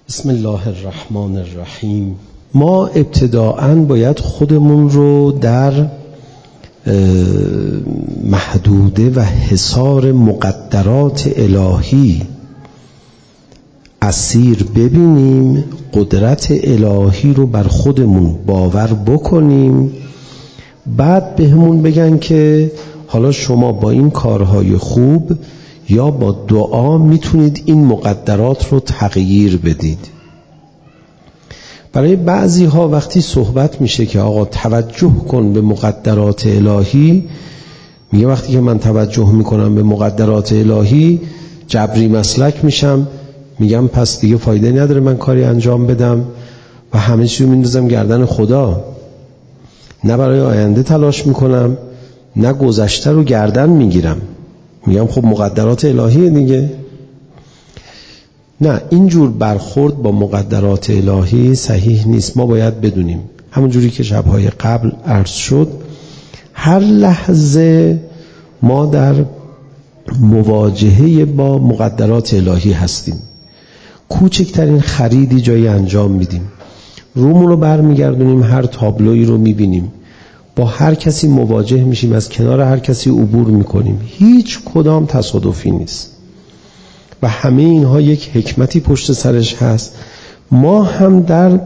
بسم الله الرحمن الرحیم. ما ابتداءً باید خودمون رو در محدوده و حصار مقدرات الهی اسیر ببینیم، قدرت الهی رو بر خودمون باور بکنیم، بعد بهمون بگن که حالا شما با این کارهای خوب یا با دعا میتونید این مقدرات رو تغییر بدید. برای بعضی ها وقتی صحبت میشه که آقا توجه کن به مقدرات الهی، میگه وقتی که من توجه میکنم به مقدرات الهی جبری مسلک میشم، میگم پس دیگه فایده نداره من کاری انجام بدم و همه چیزو میندازم گردن خدا، نه برای آینده تلاش میکنم نه گذشته رو گردن میگیرم، میگم خب مقدرات الهیه دیگه. نه، اینجور برخورد با مقدرات الهی صحیح نیست. ما باید بدونیم همون جوری که شبهای قبل عرض شد، هر لحظه ما در مواجهه با مقدرات الهی هستیم. کوچکترین خریدی جایی انجام میدیم، رومون رو برمیگردونیم، هر تابلویی رو میبینیم، با هر کسی مواجه میشیم، از کنار هر کسی عبور میکنیم، هیچ کدام تصادفی نیست و همه اینها یک حکمتی پشت سرش هست. ما هم در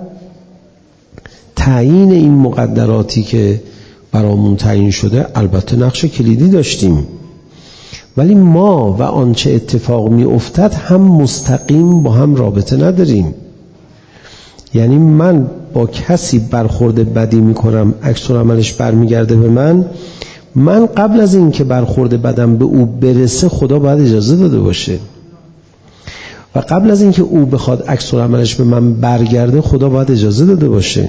تعیین این مقدراتی که برامون تعیین شده البته نقش کلیدی داشتیم، ولی ما و آنچه اتفاق می افتد هم مستقیم با هم رابطه نداریم. یعنی من با کسی برخورد بدی می کنم، عکس العملش برمیگرده به من قبل از این که برخورد بدم به او برسه خدا باید اجازه داده باشه و قبل از این که او بخواد عکس العملش به من برگرده خدا باید اجازه داده باشه.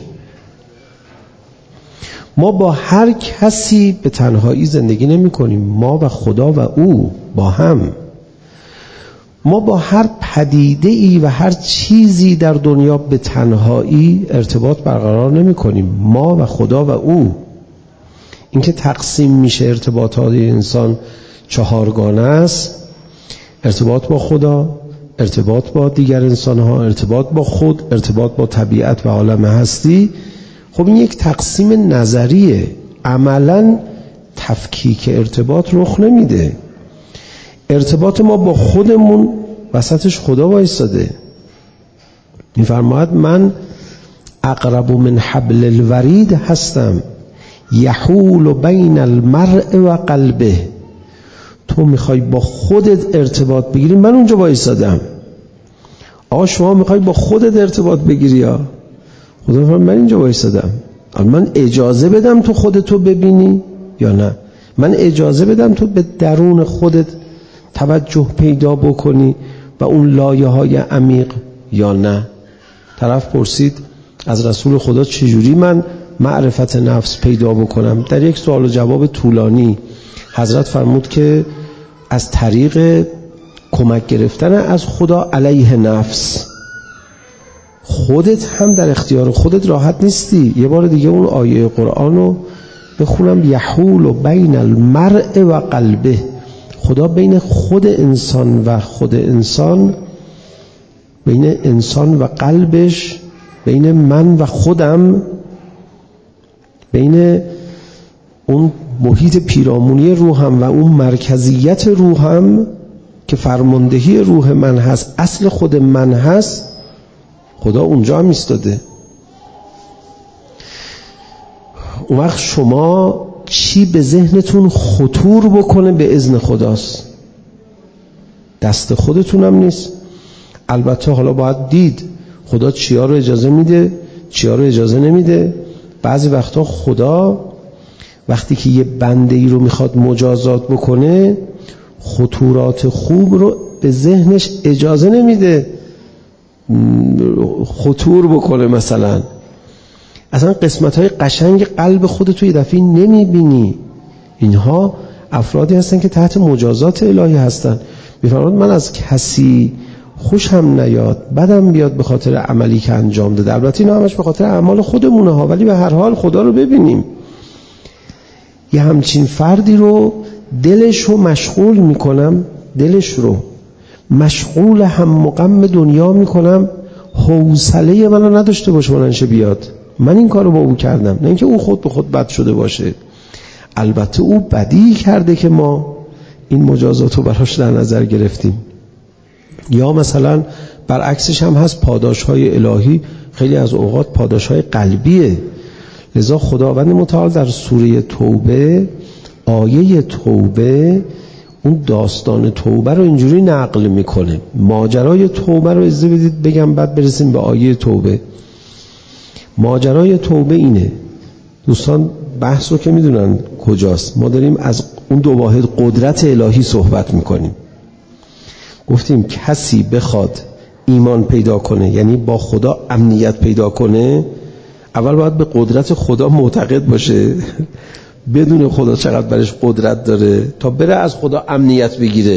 ما با هر کسی به تنهایی زندگی نمی کنیم، ما و خدا و او با هم. ما با هر پدیده‌ای و هر چیزی در دنیا به تنهایی ارتباط برقرار نمی کنیم، ما و خدا و او. اینکه تقسیم میشه ارتباطات انسان چهارگانه است: ارتباط با خدا، ارتباط با دیگر انسان‌ها، ارتباط با خود، ارتباط با طبیعت و عالم هستی. خب این یک تقسیم نظریه، عملاً تفکیک ارتباط رخ نمیده. ارتباط ما با خودمون وسطش خدا وایساده، میفرماید من اقرب من حبل الورید هستم، یحول بین المرء و قلبه. تو میخوای با خودت ارتباط بگیری، من اونجا وایسادم. آقا شما میخوای با خودت ارتباط بگیری، یا خدا فرمود من اینجا وایسادم. من اجازه بدم تو خودتو ببینی یا نه؟ من اجازه بدم تو به درون خودت توجه پیدا بکنی و اون لایه های عمیق یا نه؟ طرف پرسید از رسول خدا چجوری من معرفت نفس پیدا بکنم؟ در یک سوال و جواب طولانی حضرت فرمود که از طریق کمک گرفتن از خدا علیه نفس. خودت هم در اختیار خودت راحت نیستی. یه بار دیگه اون آیه قرآن رو بخونم: یحول بین المرء و قلبه. خدا بین خود انسان و خود انسان، بین انسان و قلبش، بین من و خودم، بین اون محیط پیرامونی روحم و اون مرکزیت روحم که فرماندهی روح من هست، اصل خود من هست، خدا اونجا هم ایستاده. اون وقت شما چی به ذهنتون خطور بکنه به اذن خداست، دست خودتونم نیست. البته حالا باید دید خدا چیا رو اجازه میده، چیا رو اجازه نمیده. بعضی وقتا خدا وقتی که یه بنده ای رو میخواد مجازات بکنه، خطورات خوب رو به ذهنش اجازه نمیده خطور بکنه. مثلا اصلا قسمت‌های قشنگ قلب خودتو یه دفعه نمیبینی. اینها افرادی هستن که تحت مجازات الهی هستن. میفرماید من از کسی خوشم نیاد، بدم بیاد به خاطر عملی که انجام داده. البته اینا همش به خاطر اعمال خودمونه ها، ولی به هر حال خدا رو ببینیم. یه همچین فردی رو دلش رو مشغول میکنم، دلش رو مشغول هم و غم دنیا میکنم، حوصله منو نداشته باشه بلنشه بیاد. من این کارو با او کردم، نه اینکه او خود به خود بد شده باشه. البته او بدی کرده که ما این مجازات رو براش در نظر گرفتیم. یا مثلا برعکسش هم هست، پاداش‌های الهی خیلی از اوقات پاداش‌های قلبیه. لذا خداوند متعال در سوره توبه، آیه توبه، اون داستان توبه رو اینجوری نقل میکنه. ماجرای توبه رو اجازه بدید بگم بعد برسیم به آیه توبه. ماجرای توبه اینه، دوستان بحث رو که میدونن کجاست، ما داریم از اون دو واحد قدرت الهی صحبت میکنیم. گفتیم کسی بخواد ایمان پیدا کنه، یعنی با خدا امنیت پیدا کنه، اول باید به قدرت خدا معتقد باشه، بدون خدا چقدر برش قدرت داره تا بره از خدا امنیت بگیره.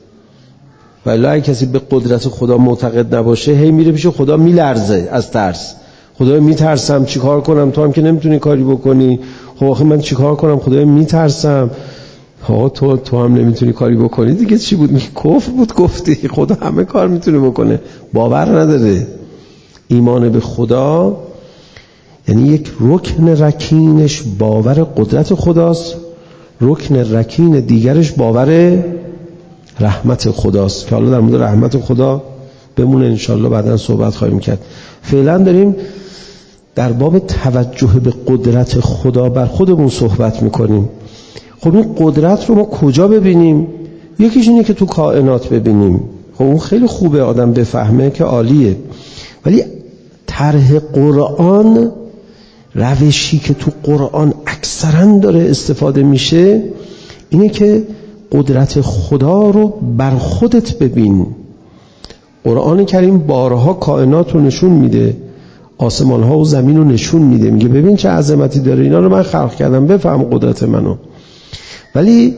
ولی اگه کسی به قدرت خدا معتقد نباشه، هی میره پیش خدا میلرزه از ترس. خدایا میترسم، چیکار کنم؟ تو هم که نمیتونی کاری بکنی. خب آخه من چیکار کنم؟ خدایا میترسم. ها تو هم نمیتونی کاری بکنی دیگه چی بود؟ میگه کفر بود گفتی. خدا همه کار میتونه بکنه. باور نداره. ایمان به خدا یعنی یک رکن رکینش باور قدرت خداست، رکن رکین دیگرش باور رحمت خداست که حالا در مورد رحمت خدا بمونه، انشالله بعداً صحبت خواهیم کرد. فعلا داریم در باب توجه به قدرت خدا بر خودمون صحبت میکنیم. خب این قدرت رو ما کجا ببینیم؟ یکیش اینه که تو کائنات ببینیم. خب اون خیلی خوبه آدم بفهمه که عالیه، ولی طرح قرآن، روشی که تو قرآن اکثرا داره استفاده میشه اینه که قدرت خدا رو بر خودت ببین. قرآن کریم بارها کائنات رو نشون میده، آسمان ها و زمین رو نشون میده، میگه ببین چه عظمتی داره، اینا رو من خلق کردم، بفهم قدرت منو. ولی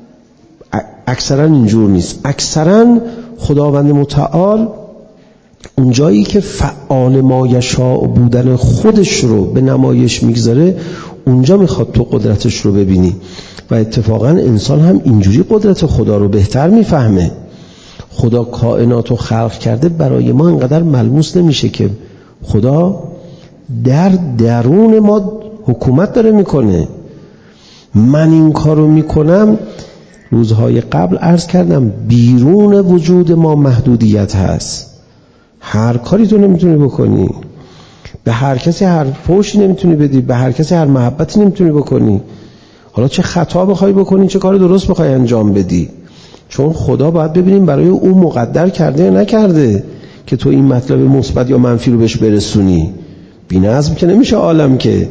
اکثرا اینجور نیست. اکثرا خداوند متعال اونجایی که فعال ما یشاء بودن خودش رو به نمایش میگذاره، اونجا میخواد تو قدرتش رو ببینی. و اتفاقا انسان هم اینجوری قدرت خدا رو بهتر میفهمه. خدا کائنات رو خلق کرده، برای ما انقدر ملموس نمیشه که خدا در درون ما حکومت داره میکنه. من این کارو میکنم، روزهای قبل عرض کردم بیرون وجود ما محدودیت هست. هر کاری تو نمیتونی بکنی، به هر کسی هر فوشی نمیتونی بدی، به هر کسی هر محبتی نمیتونی بکنی. حالا چه خطا بخوای بکنی، چه کار درست بخوای انجام بدی، چون خدا باید ببینیم برای اون مقدر کرده یا نکرده که تو این مطلب مثبت یا منفی رو بهش برسونی. بی‌نظم که نمیشه عالم که.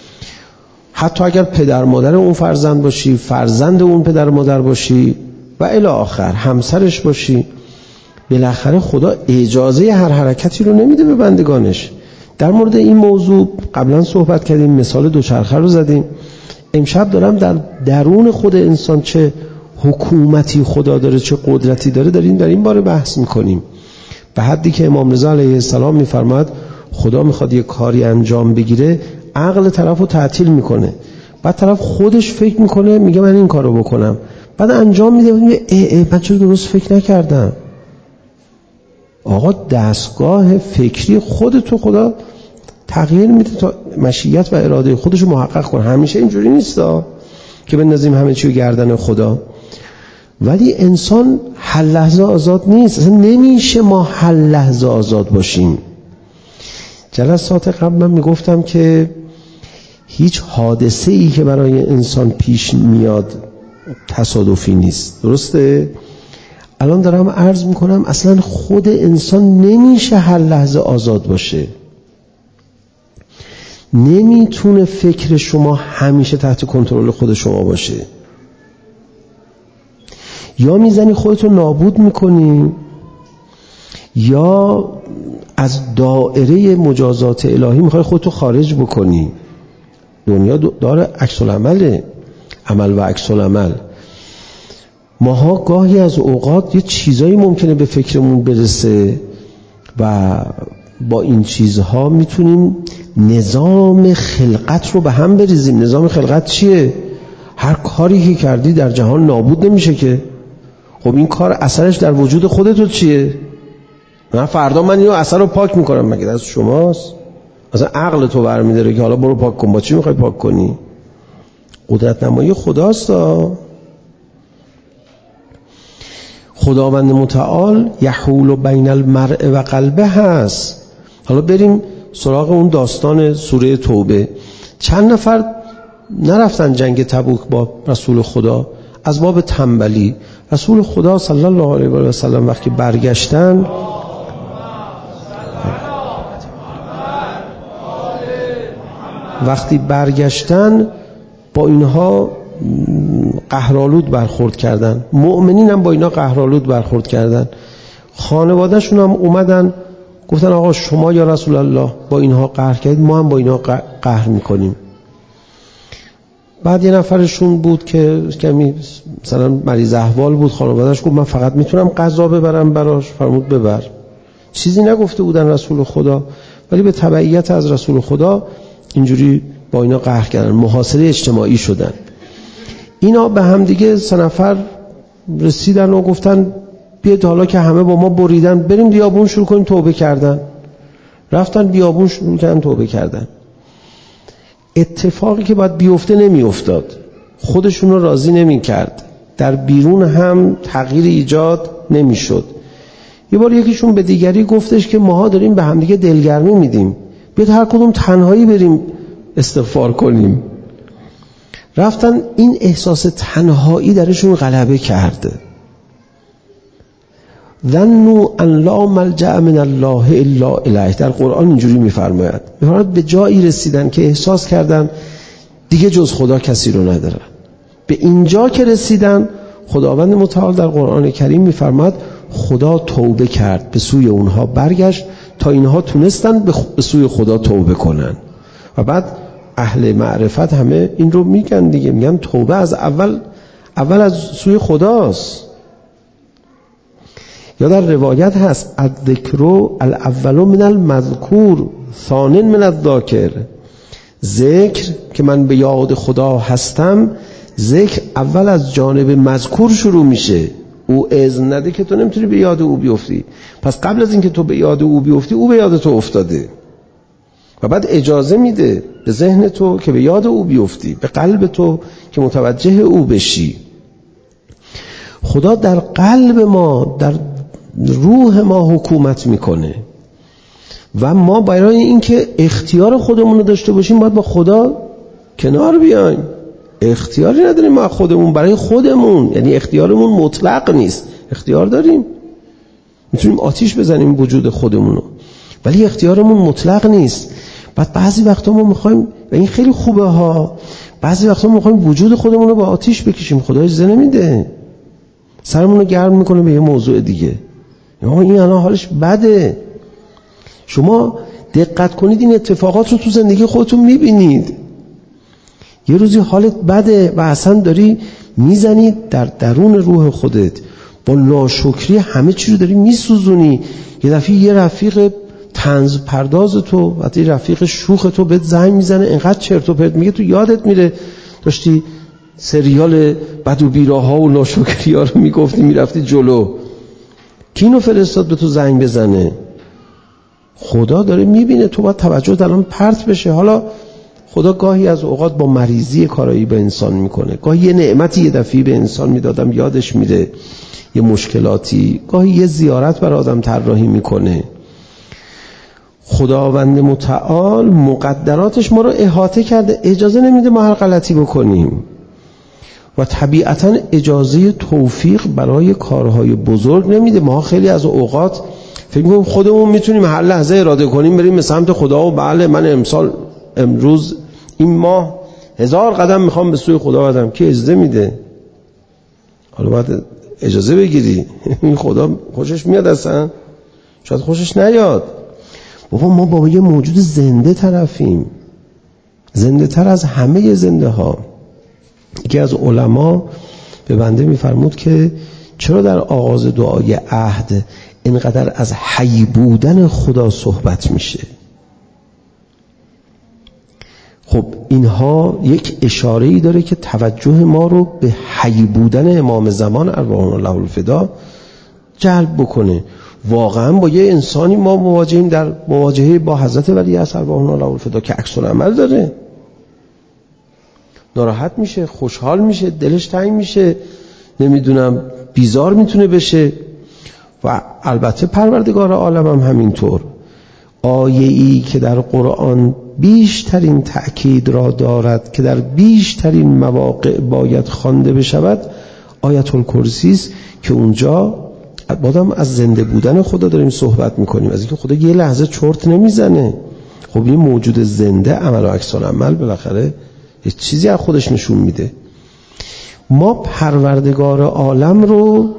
حتی اگر پدر مادر اون فرزند باشی، فرزند اون پدر مادر باشی و الی آخر همسرش باشی، بالاخره خدا اجازه هر حرکتی رو نمیده به بندگانش. در مورد این موضوع قبلا صحبت کردیم، مثال دوچرخه رو زدیم. امشب دارم در درون خود انسان چه حکومتی خدا داره، چه قدرتی داره، داریم در این باره بحث میکنیم. به حدی که امام رضا علیه السلام میفرماد خدا میخواد یک کاری انجام بگیره، عقل طرف رو تعطیل میکنه، بعد طرف خودش فکر میکنه، میگه من این کارو بکنم، بعد انجام میده، میگه من چرا درست فکر نکردم. آقا دستگاه فکری خودتو خدا تغییر میده تا مشیت و اراده خودش رو محقق کنه. همیشه اینجوری نیستا که بندازیم همه چی رو گردن خدا. ولی انسان هر لحظه آزاد نیست، اصلا نمیشه ما هر لحظه آزاد باشیم. جلسات قبل من میگفتم که هیچ حادثه ای که برای انسان پیش میاد تصادفی نیست، درسته؟ الان دارم عرض میکنم اصلا خود انسان نمیشه هر لحظه آزاد باشه. نمیتونه فکر شما همیشه تحت کنترل خود شما باشه. یا میزنی خودتو نابود میکنی، یا از دائره مجازات الهی میخوای خودتو خارج بکنی. دنیا داره عکس العمله، عمل و عکس العمل. ماها گاهی از اوقات یه چیزایی ممکنه به فکرمون برسه و با این چیزها میتونیم نظام خلقت رو به هم بریزیم. نظام خلقت چیه؟ هر کاری که کردی در جهان نابود نمیشه که. خب این کار اثرش در وجود خودت چیه؟ من فردا من اینو اثر رو پاک میکنم، مگه دست شماست؟ مثلا عقل تو برمی‌داره که حالا برو پاک کن. با چی میخوای پاک کنی؟ قدرت نمایی خداست. خداوند متعال یحول بین المرء و قلبه هست. حالا بریم سراغ اون داستان سوره توبه. چند نفر نرفتن جنگ تبوک با رسول خدا از باب تنبلی. رسول خدا صلی الله علیه و سلم وقتی برگشتن، با اینها قهرآلود برخورد کردن. مؤمنین هم با اینا قهرآلود برخورد کردن. خانواده‌شون هم اومدن گفتن آقا شما یا رسول الله با اینها قهر کردید، ما هم با اینا قهر میکنیم. بعد یه نفرشون بود که کمی مثلا مریض احوال بود، خانواده‌اش گفت من فقط میتونم غذا ببرم براش. فرمود ببر. چیزی نگفته بودن رسول خدا، ولی به تبعیت از رسول خدا اینجوری با اینا قهر کردن، محاصره اجتماعی شدن. اینا به هم دیگه 3 نفر رسیدن و گفتن بیاید حالا که همه با ما بریدن بریم بیابون شروع کنیم توبه کردن. رفتن بیابون شروع کردن توبه کردن. اتفاقی که باید بیفته نمیافتاد، خودشون رو راضی نمی کرد، در بیرون هم تغییر ایجاد نمی شد. یه بار یکیشون به دیگری گفتش که ماها داریم به هم دیگه دلگرمی میدیم، بیاید هر کدوم تنهایی بریم استغفار کنیم. رفتن، این احساس تنهایی درشون غلبه کرده. ظنوا ان لا ملجأ من الله الا الیه. در قرآن اینجوری میفرماید به جایی رسیدن که احساس کردن دیگه جز خدا کسی رو ندارن. به اینجا که رسیدن خداوند متعال در قرآن کریم میفرماید خدا توبه کرد، به سوی اونها برگشت تا اینها تونستن به سوی خدا توبه کنن. و بعد اهل معرفت همه این رو میگن دیگه، میگن توبه از اول از سوی خداست. یا در روایت هست الذکر الاول من المذکور ثان من الذاکر. ذکر که من به یاد خدا هستم، ذکر اول از جانب مذکور شروع میشه. او اذن نده که تو نمیتونی به یاد او بیفتی، پس قبل از اینکه تو به یاد او بیفتی او به یاد تو افتاده و بعد اجازه میده به ذهن تو که به یاد او بیفتی، به قلب تو که متوجه او بشی. خدا در قلب ما، در روح ما حکومت میکنه و ما برای اینکه اختیار خودمون رو داشته باشیم باید با خدا کنار بیایم. اختیاری نداریم ما خودمون، برای خودمون، یعنی اختیارمون مطلق نیست. اختیار داریم، میتونیم آتیش بزنیم وجود خودمونو، ولی اختیارمون مطلق نیست. بعد بعضی وقتا ما میخوایم، و این خیلی خوبه ها، بعضی وقتا ما میخوایم وجود خودمون رو با آتیش بکشیم، خدا اجازه نمیده، سرمون رو گرم میکنه به یه موضوع دیگه. این الان حالش بده. شما دقت کنید این اتفاقات رو تو زندگی خودتون میبینید. یه روزی حالت بده و اصلا داری میزنید در درون روح خودت، با ناشکری همه چی رو داری میسوزونی. یه دفعه یه رفیق طنز پرداز تو، وقتی رفیق شوخ تو بهت زنگ میزنه اینقدر چرت و پرت میگه تو یادت میره داشتی سریال بد و بیراها و ناشکری ها رو میگفتی میرفتی جلو. کی اینو فرستاد به تو زنگ بزنه؟ خدا داره میبینه تو باید توجه الان پرت بشه. حالا خدا گاهی از اوقات با مریضی کارایی به انسان میکنه، گاهی یه نعمتی یه دفعی به انسان میدادم یادش میره، یه مشکلاتی، گاهی یه زیارت بر آدم طراحی میکنه. خداوند متعال مقدراتش ما رو احاطه کرده، اجازه نمیده ما هر غلطی بکنیم و طبیعتاً اجازه توفیق برای کارهای بزرگ نمیده. ما خیلی از اوقات فکر میکنیم خودمون میتونیم هر لحظه اراده کنیم بریم به سمت خدا و بله من امروز این ماه 1000 قدم میخوام به سوی خدا بدم. کی اجازه میده؟ حالا باید اجازه بگیری. این خدا خوشش میاد اصلا؟ شاید خوشش نیاد. بابا ما با یه موجود زنده طرفیم، زنده تر از همه زنده ها. یکی از علما به بنده میفرمود که چرا در آغاز دعای عهد اینقدر از حی بودن خدا صحبت میشه؟ خب اینها یک اشاره‌ای داره که توجه ما رو به حی بودن امام زمان ارواح الله الفدا جلب بکنه. واقعا با یه انسانی ما مواجهیم در مواجهه با حضرت ولی اصل با اون علاوه فدا که عکس العمل داره، ناراحت میشه، خوشحال میشه، دلش تنگ میشه، نمیدونم بیزار میتونه بشه. و البته پروردگار عالم هم همینطور. آیه‌ای که در قرآن بیشترین تأکید را دارد که در بیشترین مواقع باید خوانده بشود آیت الکرسی است که اونجا بادم از زنده بودن خدا داریم صحبت میکنیم، از اینکه خدا یه لحظه چرت نمیزنه. خب این موجود زنده عمل و عکس العمل بالاخره یه چیزی از خودش نشون میده. ما پروردگار عالم رو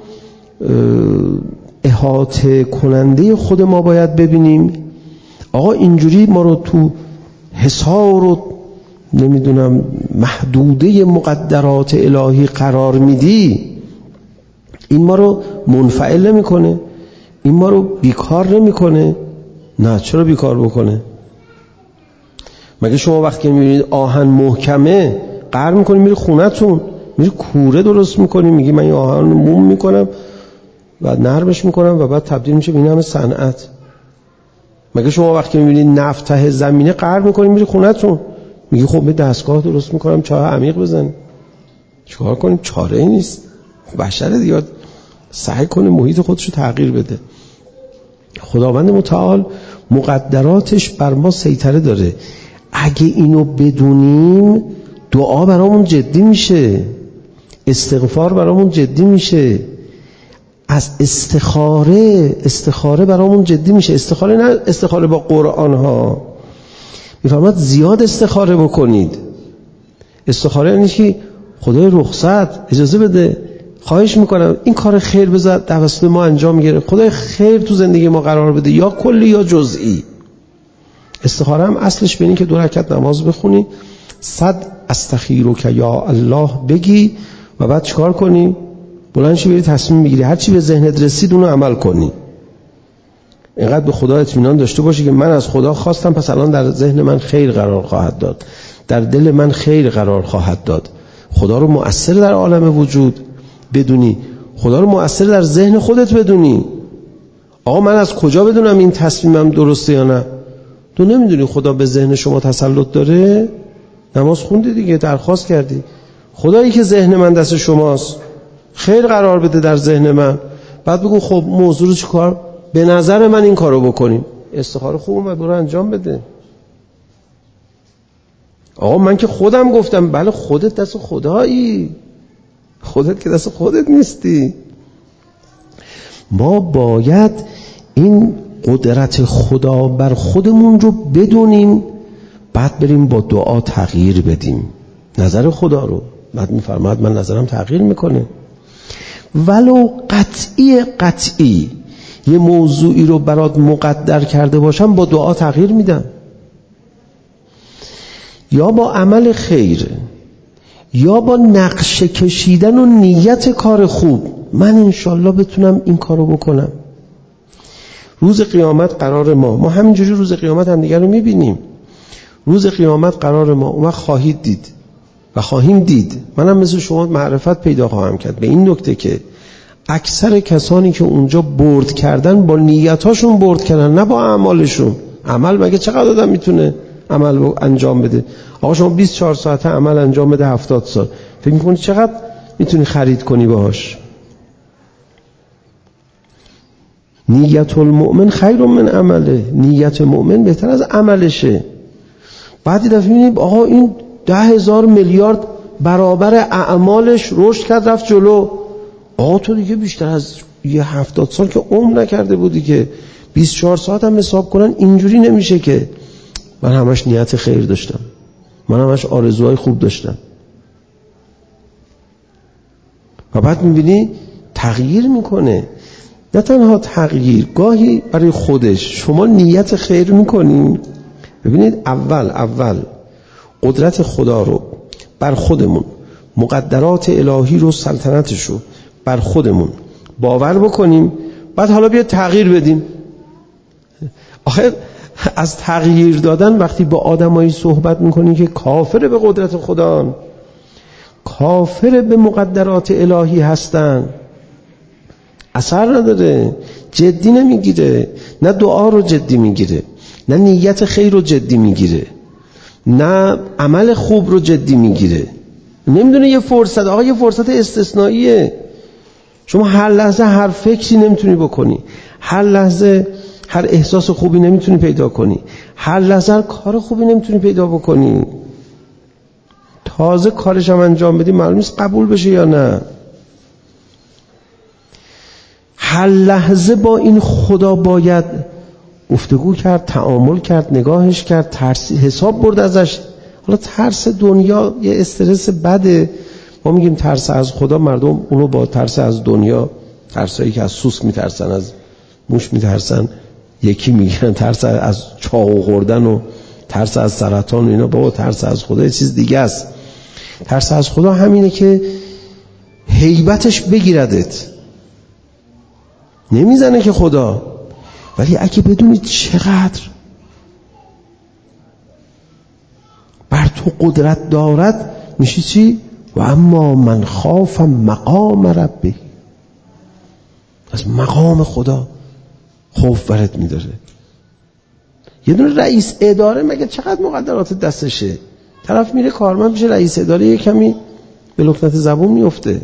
احاطه کننده خود ما باید ببینیم. آقا اینجوری ما رو تو حصار و نمیدونم محدوده مقدرات الهی قرار میدی، این ما رو منفعل نمیکنه، این ما رو بیکار نمیکنه. نه، چرا بیکار بکنه؟ مگه شما وقتی میبینید آهن محکمه قهر میکنی میری خونتون، میری کوره درست میکنی، میگی من این آهن رو موم میکنم و نرمش میکنم و بعد تبدیل میشه به این همه صنعت. مگه شما وقتی میبینید نفت ته زمینه قهر میکنی میری خونتون، میگی خب من دستگاه درست میکنم چاه عمیق بزنیم. چیکار کنیم؟ چاره ای نیست. بشر دیگه سعی کنه محیط خودش رو تغییر بده. خداوند متعال مقدراتش بر ما سیطره داره. اگه اینو بدونیم دعا برامون جدی میشه، استغفار برامون جدی میشه، از استخاره برامون جدی میشه. استخاره نه استخاره با قرآن ها، میفرماد زیاد استخاره بکنید. استخاره یعنی که خدای رخصت اجازه بده، خواهش میکنم این کار خیر بذار توسط ما انجام میگیره، خدای خیر تو زندگی ما قرار بده، یا کلی یا جزئی. استخاره هم اصلش به اینه که 2 رکعت نماز بخونی، 100 استخیرک یا الله بگی و بعد چیکار کنی؟ بلند شی بری تصمیم بگیری هر چی به ذهنت رسید اونو عمل کنی. اینقدر به خدا اطمینان داشته باشی که من از خدا خواستم پس الان در ذهن من خیر قرار خواهد داد، در دل من خیر قرار خواهد داد. خدا رو مؤثر در عالم وجود بدونی، خدا رو مؤثر در ذهن خودت بدونی. آقا من از کجا بدونم این تصمیمم درسته یا نه؟ تو نمیدونی خدا به ذهن شما تسلط داره؟ نماز خوندی دیگه، درخواست کردی خدایی که ذهن من دست شماست، خیر قرار بده در ذهن من. بعد بگو خب موضوع رو چیکار؟ به نظر من این کارو بکنیم. استخاره خوب اومد برو انجام بده. آقا من که خودم گفتم. بله خودت دست خدایی، خودت که دست خودت نیستی. ما باید این قدرت خدا بر خودمون رو بدونیم، بعد بریم با دعا تغییر بدیم نظر خدا رو. بعد میفرماد من نظرم تغییر میکنه. ولو قطعی یه موضوعی رو برات مقدر کرده باشم با دعا تغییر میدم، یا با عمل خیر، یا با نقشه کشیدن و نیت کار خوب. من انشالله بتونم این کارو بکنم. روز قیامت قرار ما همینجوری روز قیامت هم دیگر رو میبینیم. روز قیامت قرار ما اون وقت خواهید دید و خواهیم دید. منم مثل شما معرفت پیدا خواهم کرد به این نکته که اکثر کسانی که اونجا برد کردن با نیتاشون برد کردن، نه با اعمالشون. عمل مگه چقدر آدم میتونه عمل انجام بده؟ آقا شما 24 ساعته عمل انجام بده 70 سال، فکر میکنی چقدر میتونی خرید کنی باهاش؟ نیت المؤمن خیر من عمله. نیت مؤمن بهتر از عملشه. بعدی دفعه میبینیم آقا این 10,000 میلیارد برابر اعمالش رشد کرد رفت جلو. آقا تو دیگه بیشتر از یه 70 سال که عمر نکرده بودی که 24 ساعت هم حساب کنن اینجوری نمیشه که. من همش نیت خیر داشتم، من همش آرزوهای خوب داشتم. و بعد میبینی تغییر میکنه. نه تنها تغییر، گاهی برای خودش شما نیت خیر میکنین. ببینید اول قدرت خدا رو بر خودمون، مقدرات الهی رو، سلطنتش رو بر خودمون باور بکنیم، بعد حالا بیا تغییر بدیم. آخه از تغییر دادن وقتی با آدمایی صحبت میکنی که کافر به قدرت خدا، کافر به مقدرات الهی هستن، اثر نداره. جدی نمیگیره، نه دعا رو جدی میگیره، نه نیت خیر رو جدی میگیره، نه عمل خوب رو جدی میگیره. نمیدونه یه فرصت، آقا یه فرصت استثنائیه. شما هر لحظه هر فکری نمیتونی بکنی، هر لحظه هر احساس خوبی نمیتونی پیدا کنی، هر لحظه هر کار خوبی نمیتونی پیدا بکنی. تازه کارش هم انجام بدی معلوم نیست قبول بشه یا نه. هر لحظه با این خدا باید گفتگو کرد، تعامل کرد، نگاهش کرد، ترس حساب برد ازش. حالا ترس دنیا یه استرس بده، ما میگیم ترس از خدا، مردم اونو با ترس از دنیا، ترسایی که از سوسک میترسن، از موش میترسن، یکی میگن ترس از چاقو خوردن و ترس از سرطان و اینا. بابا ترس از خدا یه چیز دیگه است. ترس از خدا همینه که هیبتش بگیردت. نمیزنه که خدا، ولی اگه بدونید چقدر بر تو قدرت دارد، میشه چی؟ و اما من خاف مقام ربه، از مقام خدا خوف برات میداره. یه دونه رئیس اداره مگه چقدر مقدرات دستشه؟ طرف میره کارمند میشه رئیس اداره، یه کمی به لکنت زبون میفته.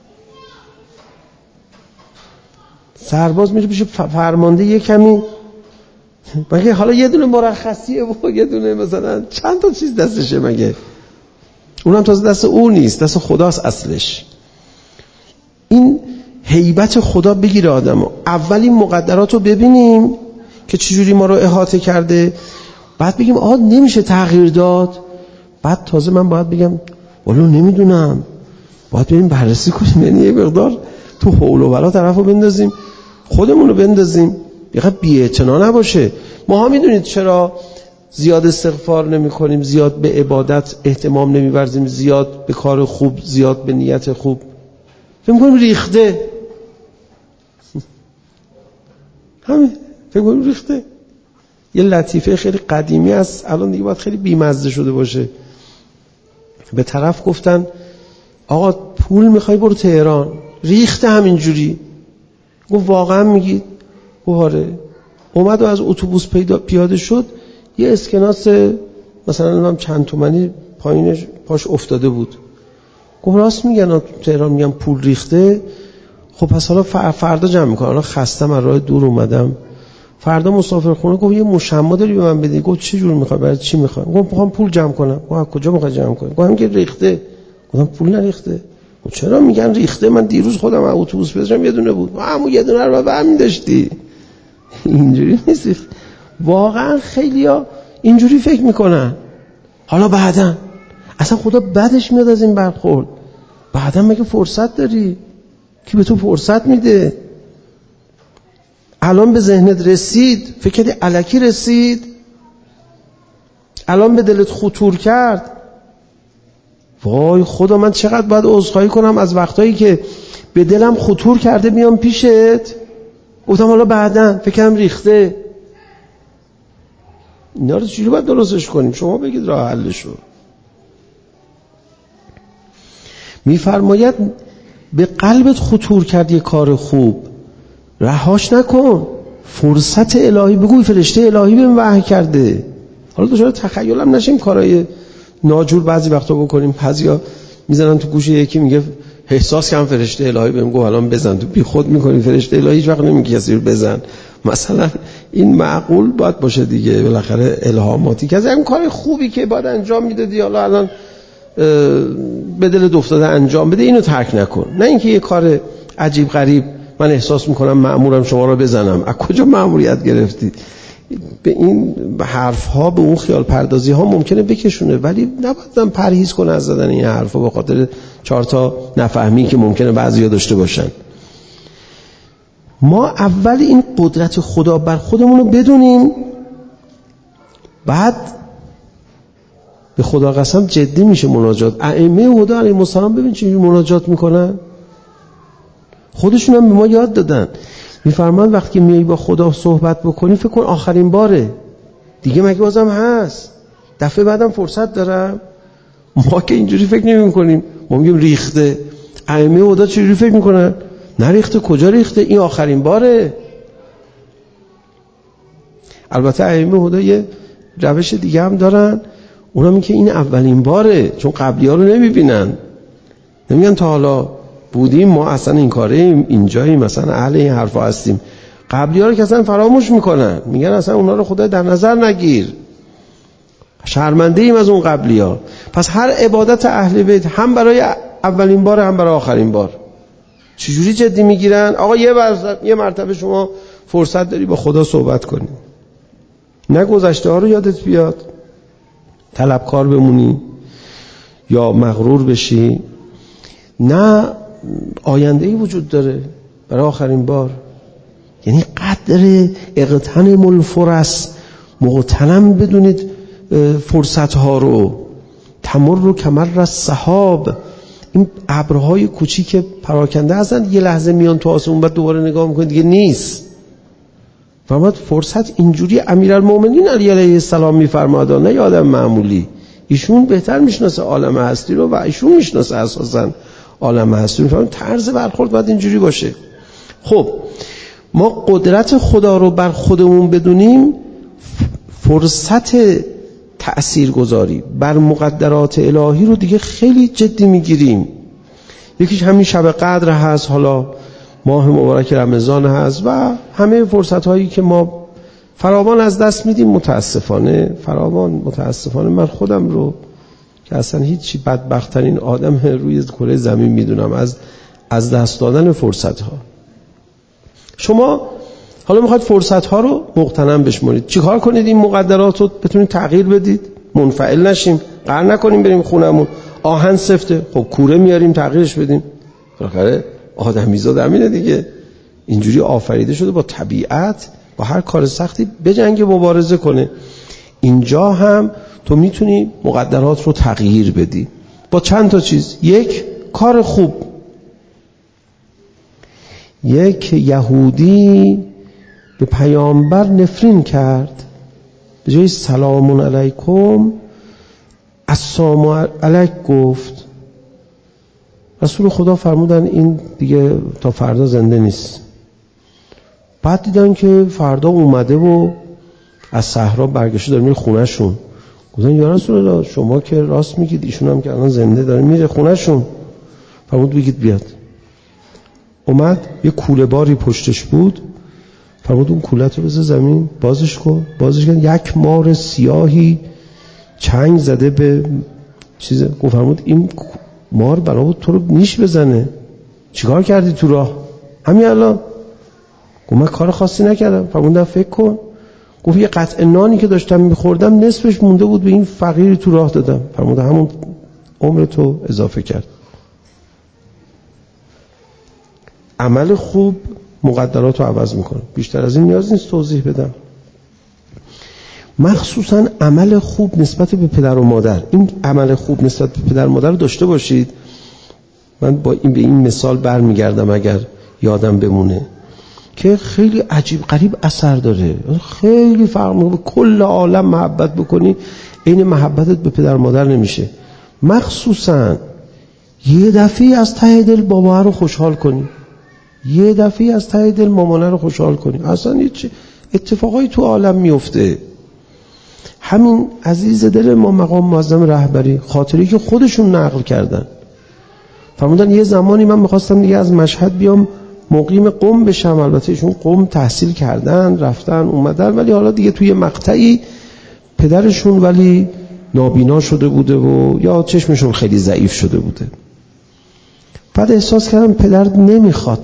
سرباز میره پیش فرمانده، یه کمی مگه حالا یه دونه مرخصیه و یه دونه مثلا چند تا چیز دستشه مگه؟ اونم تازه دست او نیست، دست خداست اصلش. این هیبت خدا بگیره آدمو. اولین مقدرات رو ببینیم که چجوری ما رو احاطه کرده، بعد بگیم آها نمیشه تغییر داد، بعد تازه من باید بگم والا نمیدونم، باید بریم بررسی کنیم، یعنی یه مقدار تو حول و بلا طرفو بندازیم، خودمون رو بندازیم، یه خب بی‌اعتنا نباشه. ما ها میدونید چرا زیاد استغفار نمی کنیم، زیاد به عبادت اهتمام نمی ورزیم، زیاد به کار خوب، زیاد به نیت خوب؟ فکر می‌کنیم ریخته. همین فکر می‌کنیم ریخته. یه لطیفه خیلی قدیمی است، الان دیگه باید خیلی بیمزه شده باشه. به طرف گفتن آقا پول میخوای برو تهران، ریخته همینجوری. گفت واقعا میگید؟ گفت آره. اومد و از اتوبوس پیاده شد، یه اسکناس مثلا چند تومانی پایینش پاش افتاده بود. گفت راست میگن تهران میگن پول ریخته. خب پس حالا فردا جمع میکنم، حالا خستم از راه دور اومدم، فردا مسافرخونه. گفت یه مشما داری به من بدی؟ گفت چه جور میخوای؟ برای چی میخوای؟ گفت میخوام پول جمع کنم. گفت کجا میخوای جمع کنی؟ گفتم که ریخته. گفتم پول نریخته. گفت چرا میگن ریخته؟ من دیروز خودم از اتوبوس پیاده یه دونه بود. همون یه دونه رو برمی داشتی. اینجوری نیست. واقعا خیلیا اینجوری فکر میکنن. حالا بعدن اصلا خدا بعدش میاد از این برخورد. بعدن مگه فرصت داری؟ کی به تو فرصت میده؟ الان به ذهنت رسید، فکر کردی الکی رسید، الان به دلت خطور کرد، وای خدا من چقدر باید عذرخواهی کنم از وقتایی که به دلم خطور کرده میام پیشت، گفتم حالا بعدن فکرم ریخته. اینا رو چجوری باید درستش کنیم؟ شما بگید راه حلشو. میفرماید به قلبت خطور کرد یه کار خوب، رهاش نکن، فرصت الهی بگوی فرشته الهی بهم وحی کرده. حالا دچار تخیلم نشیم کارهای ناجور بعضی وقتا بکنیم. بعضیا میزنن تو گوش یکی میگه احساس کردم فرشته الهی بهم گفت الان بزن، تو بی خود میکنی. فرشته الهی هیچ وقت نمیگه کسی رو بزن. مثلا این معقول باید باشه دیگه، بالاخره الهاماتی که از این کار خوبی که باید انجام میدادی حالا الان به دلت افتاده انجام بده، اینو ترک نکن. نه اینکه یه کار عجیب غریب من احساس میکنم مأمورم شما رو بزنم. از کجا مأموریت گرفتی؟ به این حرف ها، به اون خیال پردازی ها ممکنه بکشونه، ولی نباید پرهیز کنه از زدن این حرف ها به خاطر 4 تا نفهمی که ممکنه بعضیا داشته باشن. ما اول این قدرت خدا بر خودمون رو بدونیم، بعد به خدا قسم جدی میشه مناجات. ائمه هدی علیهم السلام ببین چه مناجات میکنن، خودشون هم به ما یاد دادن. میفرمان وقتی میای با خدا صحبت بکنی فکر کن آخرین باره دیگه، مگه بازم هست، دفعه بعدم فرصت دارم. ما که اینجوری فکر نمی کنیم، ما میگیم ریخته. ائمه هدی چجوری فکر میکنن؟ نریخته. کجا ریخته؟ این آخرین باره. البته ائمه هدا یه روش دیگه هم دارن، اونم این که این اولین باره، چون قبلی‌ها رو نمیبینن، نمیگن تا حالا بودیم ما اصلا این کاریم اینجاییم مثلا اهل این حرفا هستیم. قبلی‌ها رو که اصلا فراموش میکنن، میگن اصلا اونا رو خدا در نظر نگیر، شرمنده ایم از اون قبلی‌ها. پس هر عبادت اهل بیت هم برای اولین بار هم برای آخرین بار چجوری جدی میگیرن؟ آقا یه مرتبه شما فرصت داری با خدا صحبت کنی، نه گذشته ها رو یادت بیاد طلبکار بمونی یا مغرور بشی، نه آینده‌ای وجود داره برای آخرین بار. یعنی قدر اغتنم الفرص، مغتنم بدونید فرصت ها رو. تمر کمر السحاب، این ابرهای کوچیک پراکنده هستن، یه لحظه میان تو آسمون بعد دوباره نگاه میکنید دیگه نیست. فرمود فرصت اینجوری امیرالمومنین علی علیه السلام میفرماد، نه یه آدم معمولی. ایشون بهتر میشناسه عالم هستی رو و ایشون میشناسه اساسا عالم هستی رو، طرز برخورد باید اینجوری باشه. خب ما قدرت خدا رو بر خودمون بدونیم، فرصت تأثیرگذاری بر مقدرات الهی رو دیگه خیلی جدی میگیریم. یکیش همین شب قدر هست، حالا ماه مبارک رمضان هست و همه فرصت هایی که ما فراوان از دست میدیم. متاسفانه من خودم رو که اصلا هیچی بدبخت‌ترین آدم روی کره زمین میدونم از دست دادن فرصت ها. شما حالا میخواید فرصت ها رو مغتنم بشمارید، چیکار کنید این مقدرات رو بتونید تغییر بدید؟ منفعل نشیم، قهر نکنیم بریم خونمون آهن سفته، خب کوره میاریم تغییرش بدیم. بالاخره آدمیزاد همینه دیگه، اینجوری آفریده شده با طبیعت، با هر کار سختی بجنگه، مبارزه کنه. اینجا هم تو میتونی مقدرات رو تغییر بدی با چند تا چیز. یک، کار خوب. یک یهودی به پیامبر نفرین کرد، به جای سلام علیکم السلام علیک گفت. رسول خدا فرمودن این دیگه تا فردا زنده نیست. بعد دیدن که فردا اومده و از صحرا برگشته داره میره خونه‌شون. گفتن یا رسول الله شما که راست میگید، ایشون هم که الان زنده داره میره خونه‌شون. فرمود بگید بیاد. اومد، یه کوله باری پشتش بود. فرمود اون کولت رو بذار زمین، بازش کن. یک مار سیاهی چنگ زده به چیز. گفت فرمود این مار بنا بود تو رو نیش بزنه، چیکار کردی تو راه؟ همین الان. گفت من کار خاصی نکردم. فرمودن فکر کن. گفت یه قطعه نانی که داشتم میخوردم نصفش مونده بود، به این فقیری تو راه دادم. فرمود همون عمر تو اضافه کرد. عمل خوب مقدرات رو عوض میکنه. بیشتر از این نیاز نیست توضیح بدم. مخصوصا عمل خوب نسبت به پدر و مادر. این عمل خوب نسبت به پدر و مادر رو داشته باشید. من به این مثال برمیگردم اگر یادم بمونه که خیلی عجیب غریب اثر داره، خیلی فرق میکنه. کل عالم محبت بکنی این محبتت به پدر و مادر نمیشه. مخصوصا یه دفعه از ته دل بابا رو خوشحال کنی، یه دفعه از ته دل مامانه رو خوشحال کنی، اصلا هیچ اتفاقایی تو عالم میفته. همین عزیز دل ما مقام معظم رهبری، خاطری که خودشون نقل کردن، فرمودن یه زمانی من میخواستم دیگه از مشهد بیام مقیم قم بشم. البته ایشون قم تحصیل کردن، رفتن اومدن، ولی حالا دیگه توی مقطعی پدرشون ولی نابینا شده بوده و یا چشمشون خیلی ضعیف شده بوده. بعد احساس کردم پدر نمیخواد.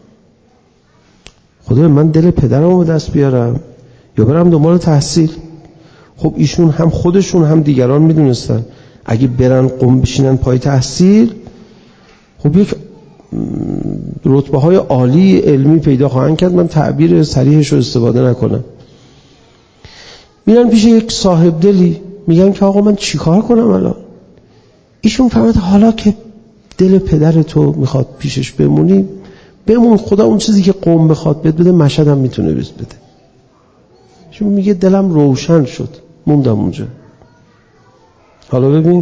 خدا من دل پدرمو به دست بیارم یا برم دنبال تحصیل. خب ایشون هم خودشون هم دیگران میدونستن اگه برن قم بشینن پای تحصیل، خب یک رتبه های عالی علمی پیدا خواهند کرد. من تعبیر صریحش رو استفاده نکنم. میرن پیش یک صاحب دلی، میگن که آقا من چیکار کنم الان؟ ایشون فهمید حالا که دل پدر تو میخواد پیشش بمونی، بمون. خدا اون چیزی که قوم بخواد بده مشهد هم میتونه بده. ایشون میگه دلم روشن شد، موندم اونجا. حالا ببین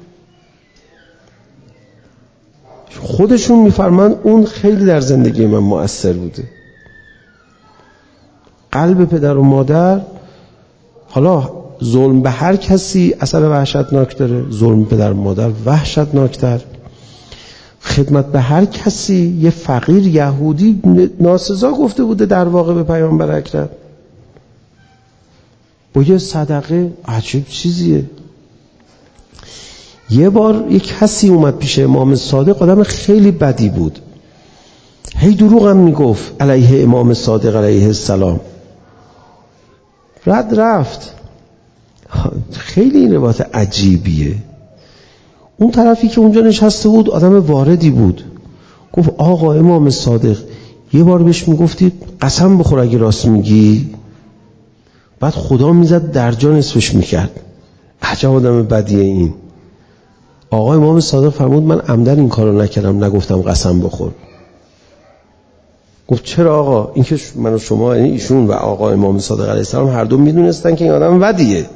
خودشون میفرمان اون خیلی در زندگی من مؤثر بوده. قلب پدر و مادر حالا ظلم به هر کسی اثر وحشتناک داره، ظلم پدر مادر وحشتناکتر. خدمت به هر کسی، یه فقیر یهودی ناسزا گفته بوده در واقع به پیامبر اکرم، با یه صدقه عجیب چیزیه. یه بار یک کسی اومد پیش امام صادق، آدم خیلی بدی بود، هی دروغ هم میگفت علیه امام صادق علیه السلام. رفت. خیلی این روایت عجیبیه. اون طرفی که اونجا نشسته بود آدم واردی بود، گفت آقا امام صادق یه بار بهش میگفتی قسم بخور اگه راست میگی، بعد خدا میزد در جا نصفش میکرد. عجب آدم بدیه این. آقا امام صادق فرمود من عمدن این کارو نکردم، نگفتم قسم بخور. گفت چرا آقا؟ این که من و شما، یعنی ایشون و آقا امام صادق علیه السلام هر دو میدونستن که این آدم بدیه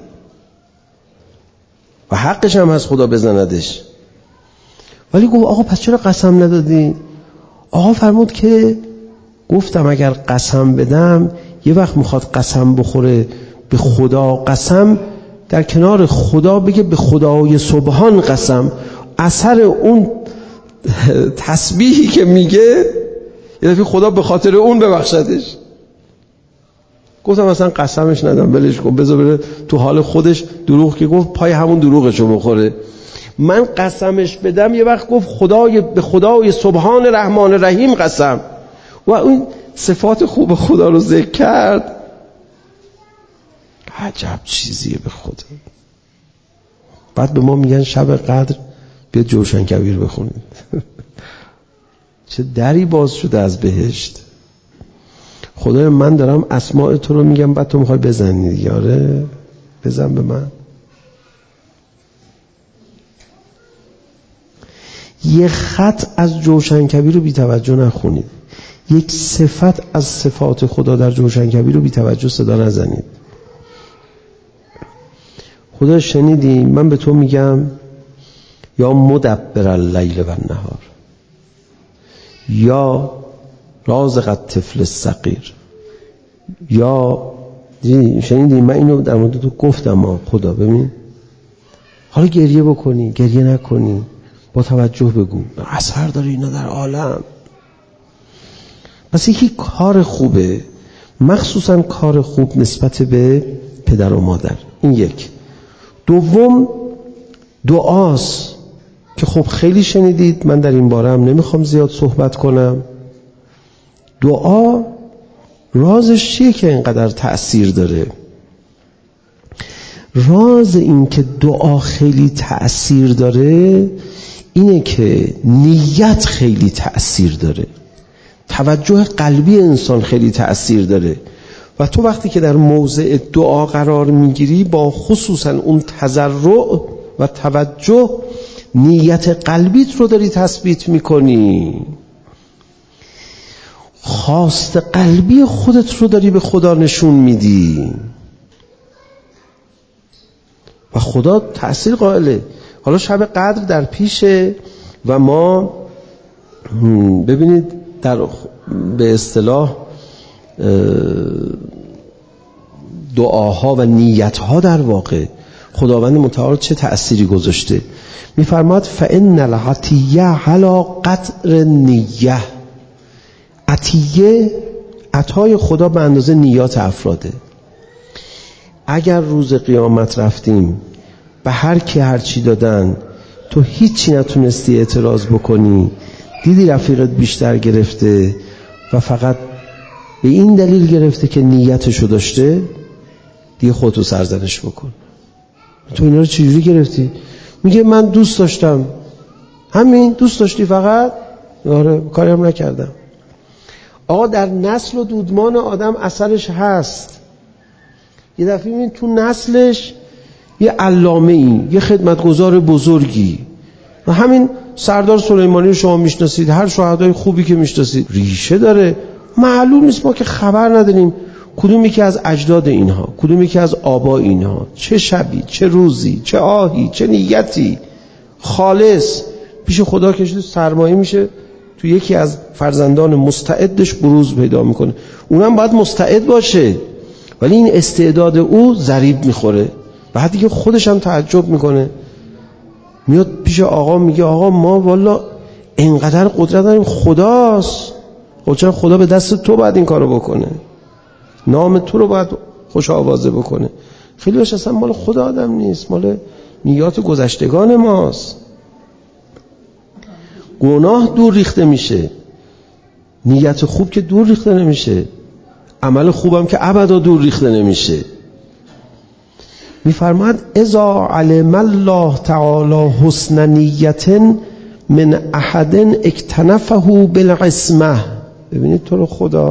و حقش هم هست خدا بزندش، ولی گفت آقا پس چرا قسم ندادی؟ آقا فرمود که گفتم اگر قسم بدم یه وقت میخواد قسم بخوره به خدا قسم، در کنار خدا بگه به خدای سبحان قسم، اثر اون تسبیحی که میگه یه دفعه خدا به خاطر اون ببخشدش. گفتم مثلا قسمش ندم، ولش کن، بذار بره تو حال خودش. دروغ که گفت پای همون دروغشو بخوره. من قسمش بدم یه وقت گفت به خدای سبحان رحمان رحیم قسم، و اون صفات خوب خدا رو ذکر کرد. عجب چیزیه به خدا. بعد به ما میگن شب قدر بیا جوشن کبیر بخونید. چه دری باز شده از بهشت. خدای من دارم اسماء تو رو میگم، بعد تو میخوای بزنی دیگه. آره بزن به من. یه خط از جوشن کبیر رو بی توجه نخونید، یک صفت از صفات خدا در جوشن کبیر رو بی توجه صدا نزنید. خدا شنیدی من به تو میگم یا مدبر اللیل و النهار، یا رازق الطفل الصغیر، یا شنیدی من اینو در مورد تو گفتم. خدا ببین، حالا گریه بکنی گریه نکنی با توجه بگو، اثر داره اینا در عالم. پس یکی کار خوبه، مخصوصا کار خوب نسبت به پدر و مادر. این یک. دوم دعاست که خب خیلی شنیدید، من در این باره هم نمیخوام زیاد صحبت کنم. دعا رازش چیه که اینقدر تأثیر داره؟ راز این که دعا خیلی تأثیر داره اینه که نیت خیلی تأثیر داره، توجه قلبی انسان خیلی تأثیر داره، و تو وقتی که در موضع دعا قرار میگیری با خصوصا اون تضرع و توجه نیت قلبیت رو داری تثبیت میکنی، خواست قلبی خودت رو داری به خدا نشون میدی و خدا تأثیر قائله. حالا شب قدر در پیشه و ما ببینید در به اصطلاح دعاها و نیتها در واقع خداوند متعال چه تأثیری گذاشته. میفرماد فإن العطیه علی قدر نیه، عطیه عطای خدا به اندازه نیات افراده. اگر روز قیامت رفتیم به هر کی هر چی دادن، تو هیچی نتونستی اعتراض بکنی، دیدی رفیقت بیشتر گرفته و فقط به این دلیل گرفته که نیتشو داشته، دیگه خودتو سرزنش بکن. تو اینا رو چجوری گرفتی؟ میگه من دوست داشتم. همین دوست داشتی فقط؟ آره کاری هم نکردم. آقا در نسل و دودمان آدم اثرش هست. یه دفعه میبینی تو نسلش یه علامه‌ای، یه خدمتگزار بزرگی، و همین سردار سلیمانی رو شما میشناسید، هر شهدای خوبی که میشناسید ریشه داره. معلوم نیست، ما که خبر نداریم کدوم یکی از اجداد اینها، کدوم یکی از آبا اینها، چه شبی، چه روزی، چه آهی، چه نیتی خالص پیش خدا کشیده، سرمایه میشه تو یکی از فرزندان مستعدش بروز پیدا میکنه. اونم باید مستعد باشه. ولی این استعداد او ضریب میخوره. بعد دیگه خودش هم تعجب میکنه، میاد پیش آقا میگه آقا ما والا اینقدر قدرت داریم، خداست. خب چرا خدا به دست تو باید این کارو بکنه؟ نام تو رو باید خوش آوازه بکنه. خیلی باشه اصلا مال خدا آدم نیست، مال نیات گذشتگان ماست. گناه دور ریخته میشه، نیت خوب که دور ریخته نمیشه، عمل خوبم که ابدا دور ریخته نمیشه. میفرماد اذا علم الله تعالی حسن نیت من احد اکتنفه بالعصمه. ببینید تو رو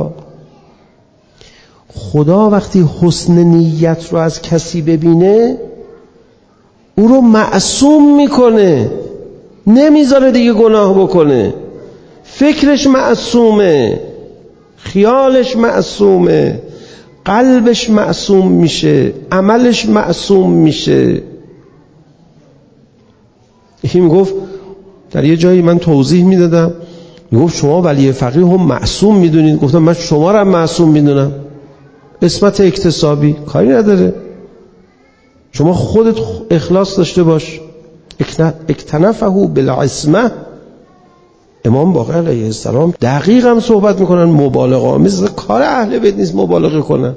خدا وقتی حسن نیت رو از کسی ببینه او رو معصوم میکنه، نمیذاره دیگه گناه بکنه. فکرش معصومه، خیالش معصومه، قلبش معصوم میشه، عملش معصوم میشه. یکی میگفت در یه جایی من توضیح میدادم، میگفت شما ولی فقیه هم معصوم میدونید. گفتم من شما رو هم معصوم میدونم، عصمت اکتسابی کاری نداره، شما خودت اخلاص داشته باش. اکتنفه بالعصمه. امام باقر علیه السلام دقیق هم صحبت میکنن، مبالغه آمیز، کار اهل بیت نیست مبالغه کنن.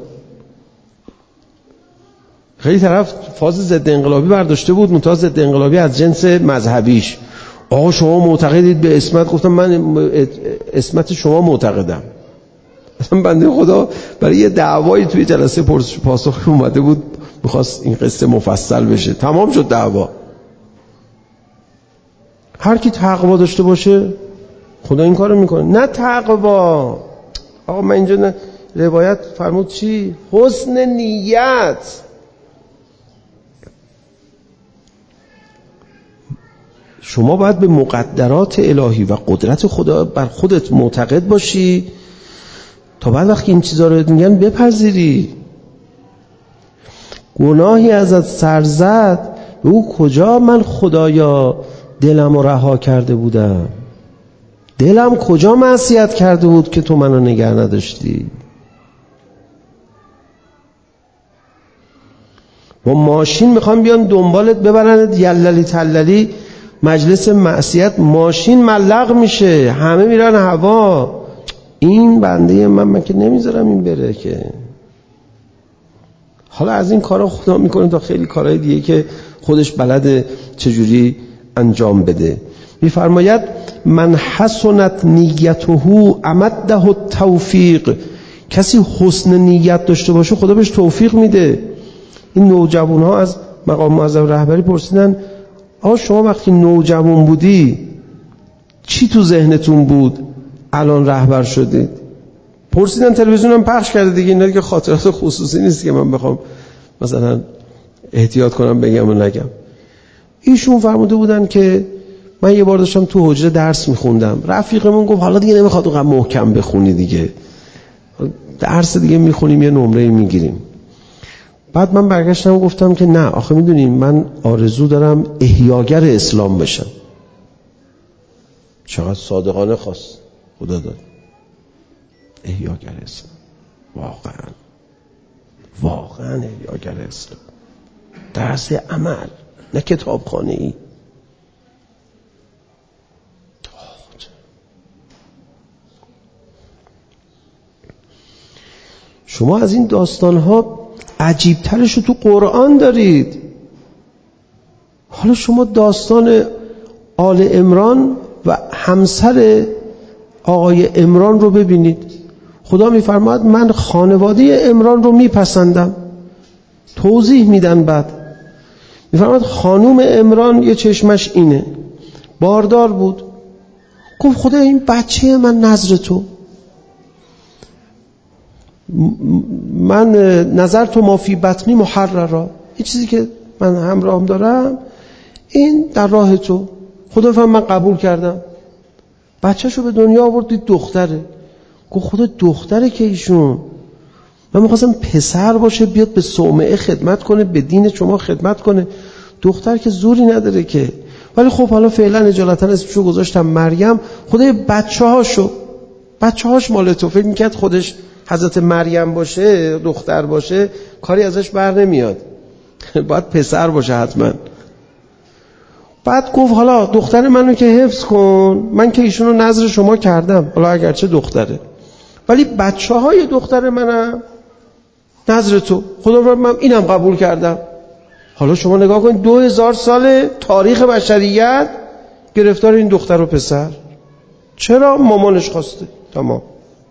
خیلی طرف فاز ضد انقلابی برداشته بود، منتها ضد انقلابی از جنس مذهبیش. آقا شما معتقدید به عصمت؟ گفتم من عصمت شما معتقدم. اصلا بنده خدا برای یه دعوایی توی جلسه پاسخ اومده بود، میخواست این قصه مفصل بشه، تمام شد دعوا. هر کی تقوا داشته باشه خدا این کارو میکنه. نه تقوا، آقا من اینجا نه روایت فرمود چی؟ حسن نیت. شما باید به مقدرات الهی و قدرت خدا بر خودت معتقد باشی تا بعد وقتی این چیزا رو میگن بپذیری. گناهی ازت سر زد، به او کجا من خدایا دلم رو رها کرده بودم؟ دلم کجا معصیت کرده بود که تو منو نگه نداشتی؟ با ماشین میخوام بیان دنبالت ببرنت یللی تللی مجلس معصیت، ماشین ملق میشه، همه میرن هوا. این بنده من که نمیذارم این بره که. حالا از این کارا خدا میکنه تا خیلی کارهای دیگه که خودش بلده چجوری انجام بده. میفرماید من حسنت نیته امده التوفیق. کسی حسن نیت داشته باشه خدا بهش توفیق میده. این نوجوان ها از مقام معظم رهبری پرسیدن آقا شما وقتی نوجوان بودی چی تو ذهنتون بود الان رهبر شدید؟ پرسیدن، تلویزیون هم پخش کرده دیگه، اینا که خاطرات خصوصی نیست که من بخوام مثلا احتیاط کنم بگم و نگم. ایشون فرموده بودن که من یه بار داشتم تو حجره درس میخوندم، رفیقمون گفت حالا دیگه نمیخواد اونقدر محکم بخونی دیگه، درس دیگه میخونیم یه نمره میگیریم. بعد من برگشتم و گفتم که نه آخه میدونین من آرزو دارم احیاگر اسلام بشم. چقدر صادقانه خواست خدا داد احیاگر اسلام. واقعا احیاگر اسلام، درس عمل، نه کتابخانه ای. شما از این داستانها عجیبترش رو تو قرآن دارید. حالا شما داستان آل عمران و همسر آقای عمران رو ببینید. خدا میفرماید من خانواده عمران رو میپسندم. توضیح میدن بعد میفرماید خانوم عمران یه چشمش اینه، باردار بود، گفت خدا این بچه من نظر تو، من نظر تو ما فی بطنی محررا، این چیزی که من همراهم دارم این در راه تو. خدا فرمود من قبول کردم. بچه‌شو به دنیا آورد، دید دختره. گفت خدا دختره که ایشون، من می‌خواستم پسر باشه بیاد به صومعه خدمت کنه، به دین شما خدمت کنه. دختر که زوری نداره که. ولی خب حالا فعلا اجالتا اسمشو گذاشتم مریم. خدا بچه‌هاش مال تو. فکر می‌کرد خودش حضرت مریم باشه، دختر باشه، کاری ازش بر نمیاد، باید پسر باشه حتما. بعد گفت حالا دختر منو که حفظ کن، من که ایشونو نظر شما کردم، حالا اگرچه دختره، ولی بچه‌های دختر منم نظر تو. خدا من اینم قبول کردم. حالا شما نگاه کنید 2000 سال تاریخ بشریت گرفتار این دختر و پسر. چرا؟ مامانش خواسته. تمام.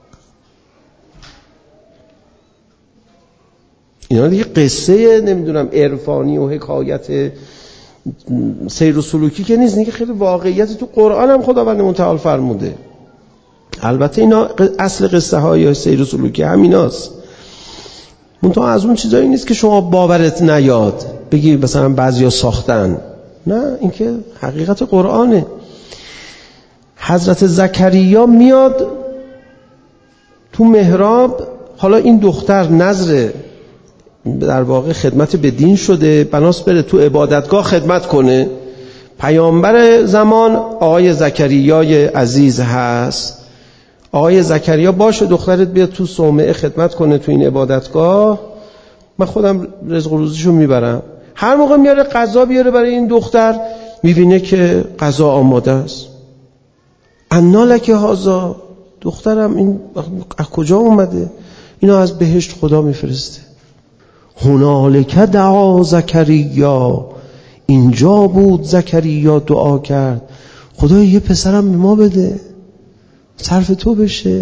اینا دیگه قصه نمیدونم عرفانی و حکایت سیر و سلوکی که نیست، دیگه خیلی واقعیت تو قرآن هم خداوند متعال فرموده. البته اینا اصل قصه های سیر و سلوکی همیناست، منتها از اون چیزایی نیست که شما باورت نیاد بگی مثلا بعضیا ساختن، نه، این که حقیقت قرآنه. حضرت زکریا میاد تو محراب، حالا این دختر نظر در واقع خدمت به دین شده، بناس بره تو عبادتگاه خدمت کنه. پیامبر زمان آقای زکریای عزیز هست. آقای زکریا باشه دخترت بیاد تو صومعه خدمت کنه تو این عبادتگاه، من خودم رزق و روزیشو میبرم. هر موقع میاره غذا بیاره برای این دختر، میبینه که غذا آماده است. انا لک هذا، دخترم این از کجا اومده؟ اینو از بهشت خدا میفرسته. هنالک دعا زکریا، اینجا بود زکریا دعا کرد خدای یه پسرم به ما بده، صرف تو بشه.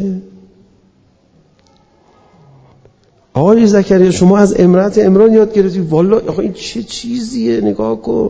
آقای زکریا شما از امرأت عمران یاد گرفتی، والله آخه این چه چیزیه، نگاه کن.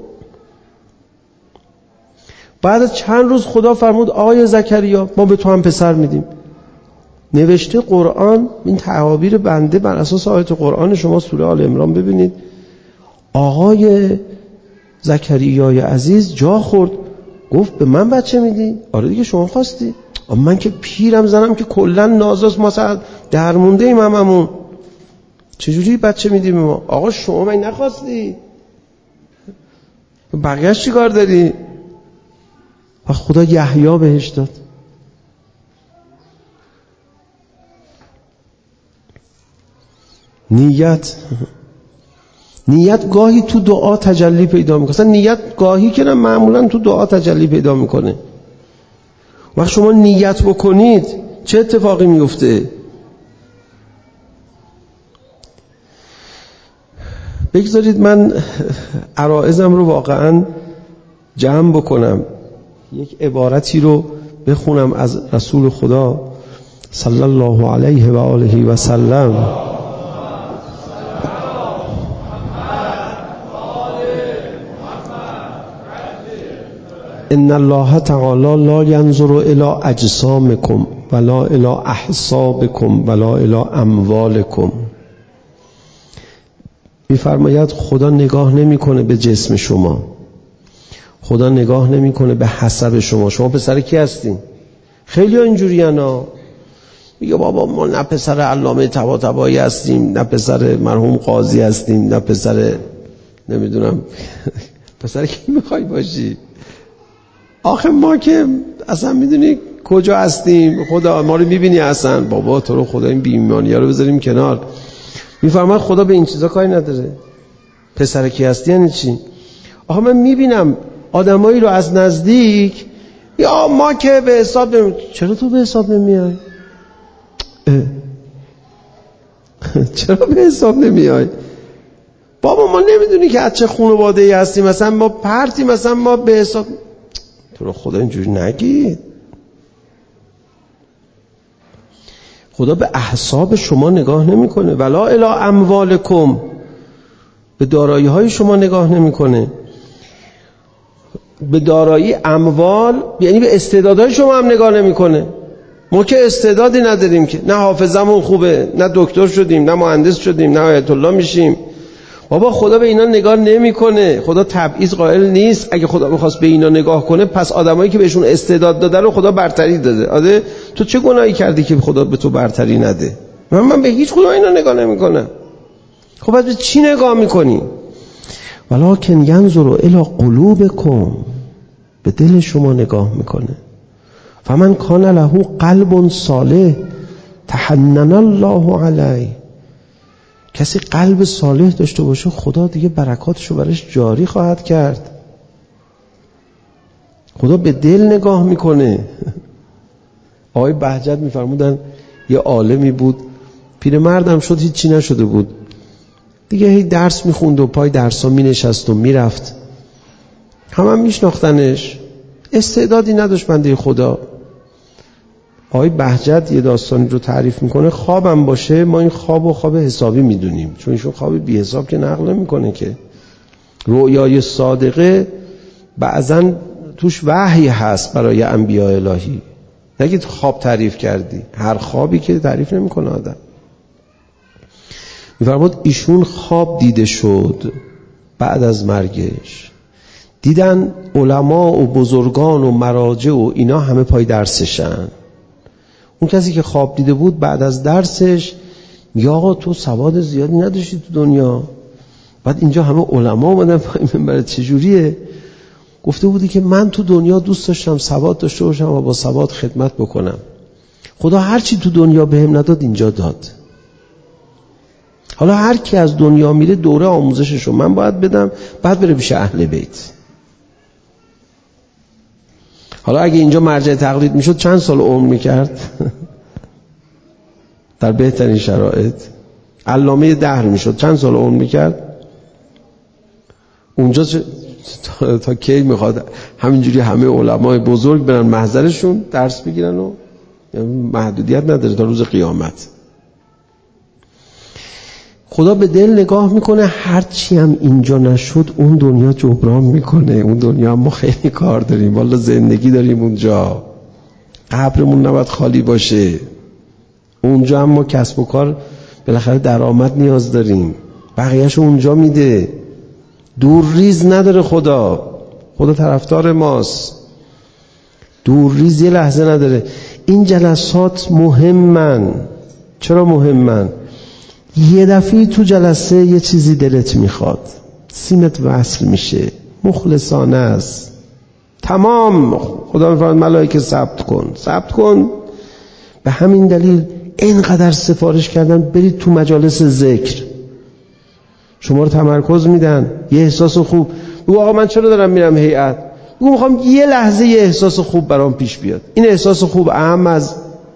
بعد از چند روز خدا فرمود آقای زکریا ما به تو هم پسر میدیم. نوشته قرآن، این تعابیر بنده بر اساس آیات قرآن شما سوره آل عمران ببینید، آقای زکریای عزیز جا خورد، گفت به من بچه میدی؟ آره دیگه شما خواستی. من که پیرم زنم که کلن نازاست، ما درمونده ایم هممون، چجوری بچه میدی به ما؟ آقا شما من نخواستی، بقیهش چی کار داری؟ و خدا یحیی بهش داد. نیت گاهی تو دعا تجلی پیدا میکنه. اصلا نیت گاهی که معمولا تو دعا تجلی پیدا میکنه. وقت شما نیت بکنید چه اتفاقی میفته؟ بگذارید من عرائزم رو واقعا جمع بکنم، یک عبارتی رو بخونم از رسول خدا صلی الله علیه و آله و سلم. ان الله تعالی لا ينظر الى اجسامكم ولا الى احسابكم ولا الى اموالكم. میفرماید خدا نگاه نمیکنه به جسم شما، خدا نگاه نمیکنه به حسب شما. شما پسر کی هستین؟ خیلی ها اینجوری ها، میگه بابا ما نه پسر علامه طباطبایی هستیم، نه پسر مرحوم قاضی هستیم، نه پسر نمیدونم پسر کی میخوای باشی؟ آخه ما که اصلا میدونی کجا هستیم؟ خدا ما رو میبینی اصلا؟ بابا تو رو خدا این بی‌ایمانی ها رو بذاریم کنار. میفرماید خدا به این چیزا کاری نداره. پسر کی هستی یعنی چی؟ آخه من میبینم آدمایی رو از نزدیک، یا ما که به حساب چرا تو به حساب نمیای؟ چرا به حساب نمیای؟ بابا ما نمیدونی که از چه خانواده‌ای هستیم، مثلا ما پرتی، مثلا ما به حساب. تو رو خدا اینجوری نگید. خدا به احساب شما نگاه نمیکنه، ولا الی اموالکم، به دارایی های شما نگاه نمیکنه. به دارایی اموال یعنی به استعدادهای شما هم نگاه نمیکنه. ما که استعدادی نداریم که، نه حافظمون خوبه، نه دکتر شدیم، نه مهندس شدیم، نه آیت الله میشیم. بابا خدا به اینا نگاه نمیکنه. خدا تبعیض قائل نیست. اگه خدا بخواست به اینا نگاه کنه، پس آدمایی که بهشون استعداد داده رو خدا برتری داده. آده تو چه گناهی کردی که خدا به تو برتری نده؟ من به هیچ کدوم اینا نگاه نمیکنم. خب بعد به چی نگاه میکنی؟ ولکن ینظر الی قلوبکم، به دل شما نگاه میکنه. فمن کان له قلب صالح، تحنن الله علیه. کسی قلب صالح داشته باشه خدا دیگه برکاتشو برش جاری خواهد کرد. خدا به دل نگاه میکنه. آقای بهجت میفرمودن یه عالمی بود، پیرمردم شد، هیچی نشده بود دیگه، هی درس میخوند و پای درسا مینشست و میرفت، هم میشناختنش، استعدادی نداشت بنده خدا. آقای بهجت یه داستانی رو تعریف میکنه، خوابم باشه ما این خواب حسابی میدونیم، چون ایشون خواب بی حساب که نقل نمیکنه که. رؤیای صادقه بعضن توش وحی هست برای انبیاء الهی، نگید خواب تعریف کردی، هر خوابی که تعریف نمیکنه آدم. میفرماد ایشون خواب دیده شد بعد از مرگش، دیدن علما و بزرگان و مراجع و اینا همه پای درسشن. اون کسی که خواب دیده بود بعد از درسش میگه آقا تو سواد زیادی نداشتی تو دنیا، بعد اینجا همه علما اومدن پای منبر، چجوریه؟ گفته بودی که من تو دنیا دوست داشتم سواد داشته باشم و با سواد خدمت بکنم. خدا هرچی تو دنیا بهم نداد اینجا داد. حالا هر کی از دنیا میره دوره آموزششو من باید بدم، بعد بره پیش اهل بیت. حالا اگه اینجا مرجع تقلید میشد چند سال عمر میکرد؟ در بهترین شرایط علامه دهر میشد، چند سال عمر میکرد؟ اونجا تا کی میخواد همینجوری همه علمای بزرگ برن محضرشون درس بگیرن و محدودیت نداره تا روز قیامت. خدا به دل نگاه میکنه، هرچی هم اینجا نشد اون دنیا جبران میکنه. اون دنیا هم ما خیلی کار داریم، والا زندگی داریم اونجا، قبرمون نباید خالی باشه. اونجا هم ما کسب و کار بالاخره درآمد نیاز داریم، بقیه‌شو اونجا میده. دور ریز نداره خدا طرفدار ماست، دور ریز یه لحظه نداره. این جلسات مهمن. چرا مهمن؟ یه دفعه تو جلسه یه چیزی دلت میخواد، سیمت وصل میشه، مخلصانه است، تمام. خدا میفرماید ملائکه ثبت کن. به همین دلیل اینقدر سفارش کردن برید تو مجالس ذکر، شما رو تمرکز میدن، یه احساس خوب. بگو آقا من چرا دارم میرم هیئت؟ بگو میخوام یه لحظه یه احساس خوب برام پیش بیاد. این احساس خوب اهم از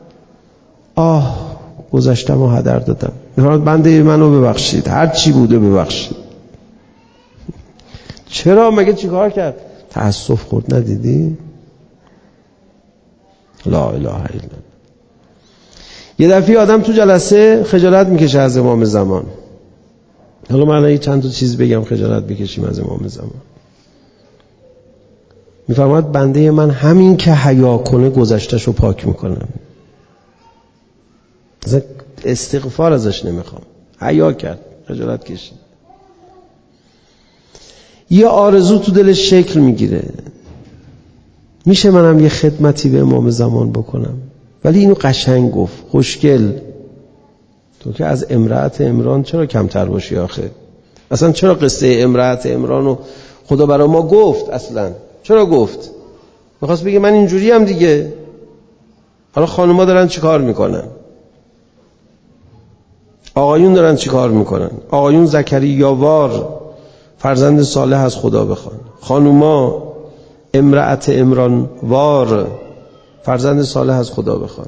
گذشتم و هدر دادم. میفرماید بنده منو ببخشید، هر چی بوده ببخشید. چرا؟ مگه چیکار کرد؟ تأسف خورد، ندیدی؟ لا اله الا الله. یه دفعه آدم تو جلسه خجالت میکشه از امام زمان. حالا من چند تا چیز بگم خجالت بکشیم از امام زمان. میفرماید بنده من همین که حیا کنه گذشته‌شو پاک میکنم. استغفار ازش نمیخوام، حیا کرد، خجالت کشید. یه آرزو تو دلش شکل میگیره، میشه منم یه خدمتی به امام زمان بکنم، ولی اینو قشنگ گفت، خوشگل. تو که از امرأت عمران چرا کمتر باشی آخه؟ اصلا چرا قصه امرأت عمران رو خدا برای ما گفت؟ اصلا چرا گفت؟ میخواست بگه من اینجوری هم دیگه. حالا خانوما دارن چی کار میکنن؟ آقایون دارن چی کار میکنن؟ آقایون زکریاوار فرزند صالح از خدا بخوان، خانوما امرأت عمران وار فرزند صالح از خدا بخوان.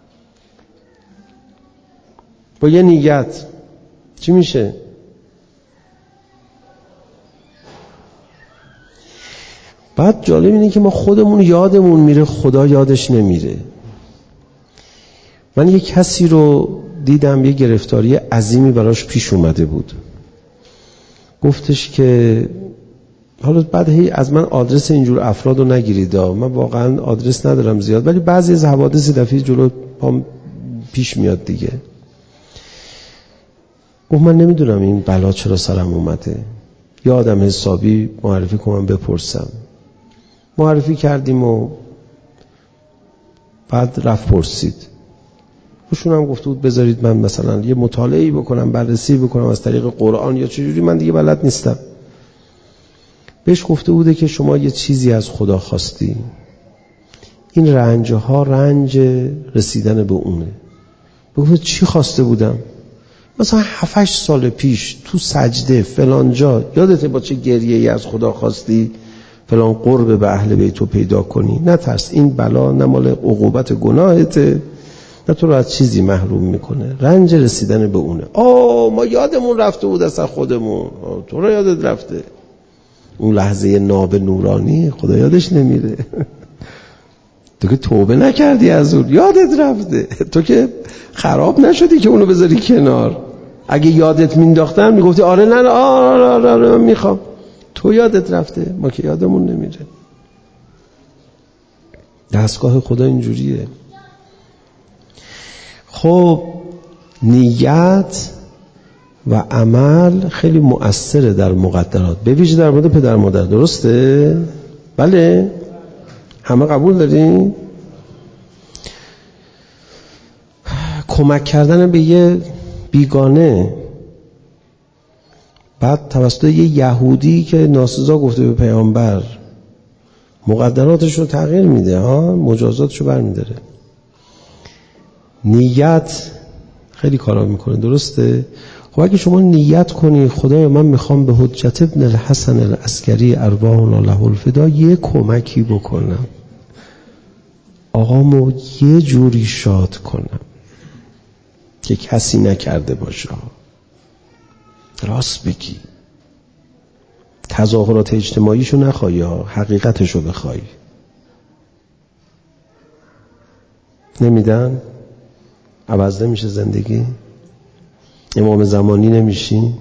با یه نیت چی میشه؟ بعد جالب اینه که ما خودمون یادمون میره، خدا یادش نمیره. من یه کسی رو دیدم یه گرفتاری عظیمی براش پیش اومده بود، گفتش که حالا بعد هی از من آدرس اینجور افراد رو نگیرید، من واقعا آدرس ندارم زیاد، ولی بعضی از حوادث دفعی جلو پام پیش میاد دیگه. گفت من نمیدونم این بلا چرا سرم اومده، یه آدم حسابی معرفی کنم بپرسم. معرفی کردیم و بعد رفت پرسید. خوشون هم گفته بود بذارید من مثلا یه مطالعه‌ای بکنم، بررسی بکنم از طریق قرآن یا چجوری، من دیگه بلد نیستم. بهش گفته بوده که شما یه چیزی از خدا خواستی، این رنج‌ها رنج رسیدن به اونه. گفت چی خواسته بودم؟ مثلا 7-8 سال پیش تو سجده فلان جا یادته با چه گریه‌ای از خدا خواستی فلان قرب به اهل بیتو پیدا کنی؟ نترس، این بلا نه مال عقوبت گناهته نه تو رو از چیزی محروم میکنه، رنج رسیدن به اونه. ما یادمون رفته بود اصلا خودمون، تو رو یادت رفته. اون لحظه ناب نورانی خدا یادش نمیره. تو که توبه نکردی از اون، یادت رفته. تو که خراب نشدی که اونو بذاری کنار. اگه یادت مینداختن میگفتی آره نه آره من میخوام. تو یادت رفته، ما که یادمون نمیره. دستگاه خدا اینجوریه. خب نیت و عمل خیلی مؤثره در مقدرات، به ویژه در مورد پدر مادر. درسته؟ بله؟ همه قبول دارین؟ کمک کردن به یه بیگانه بعد توسط یه یهودی که ناسزا گفته به پیامبر مقدراتش رو تغییر میده، مجازاتش رو برمیداره. نیت خیلی کارا میکنه. درسته؟ خب اگه شما نیت کنی خدایا من میخوام به حجت ابن الحسن العسکری ارواحنا له الفدا یه کمکی بکنم، آقامو یه جوری شاد کنم که کسی نکرده باشه. راست بگی، تظاهرات اجتماعیشو نخوای، حقیقتشو بخوای. نمیدن؟ عوض نمیشه زندگی؟ امام زمانی نمیشین؟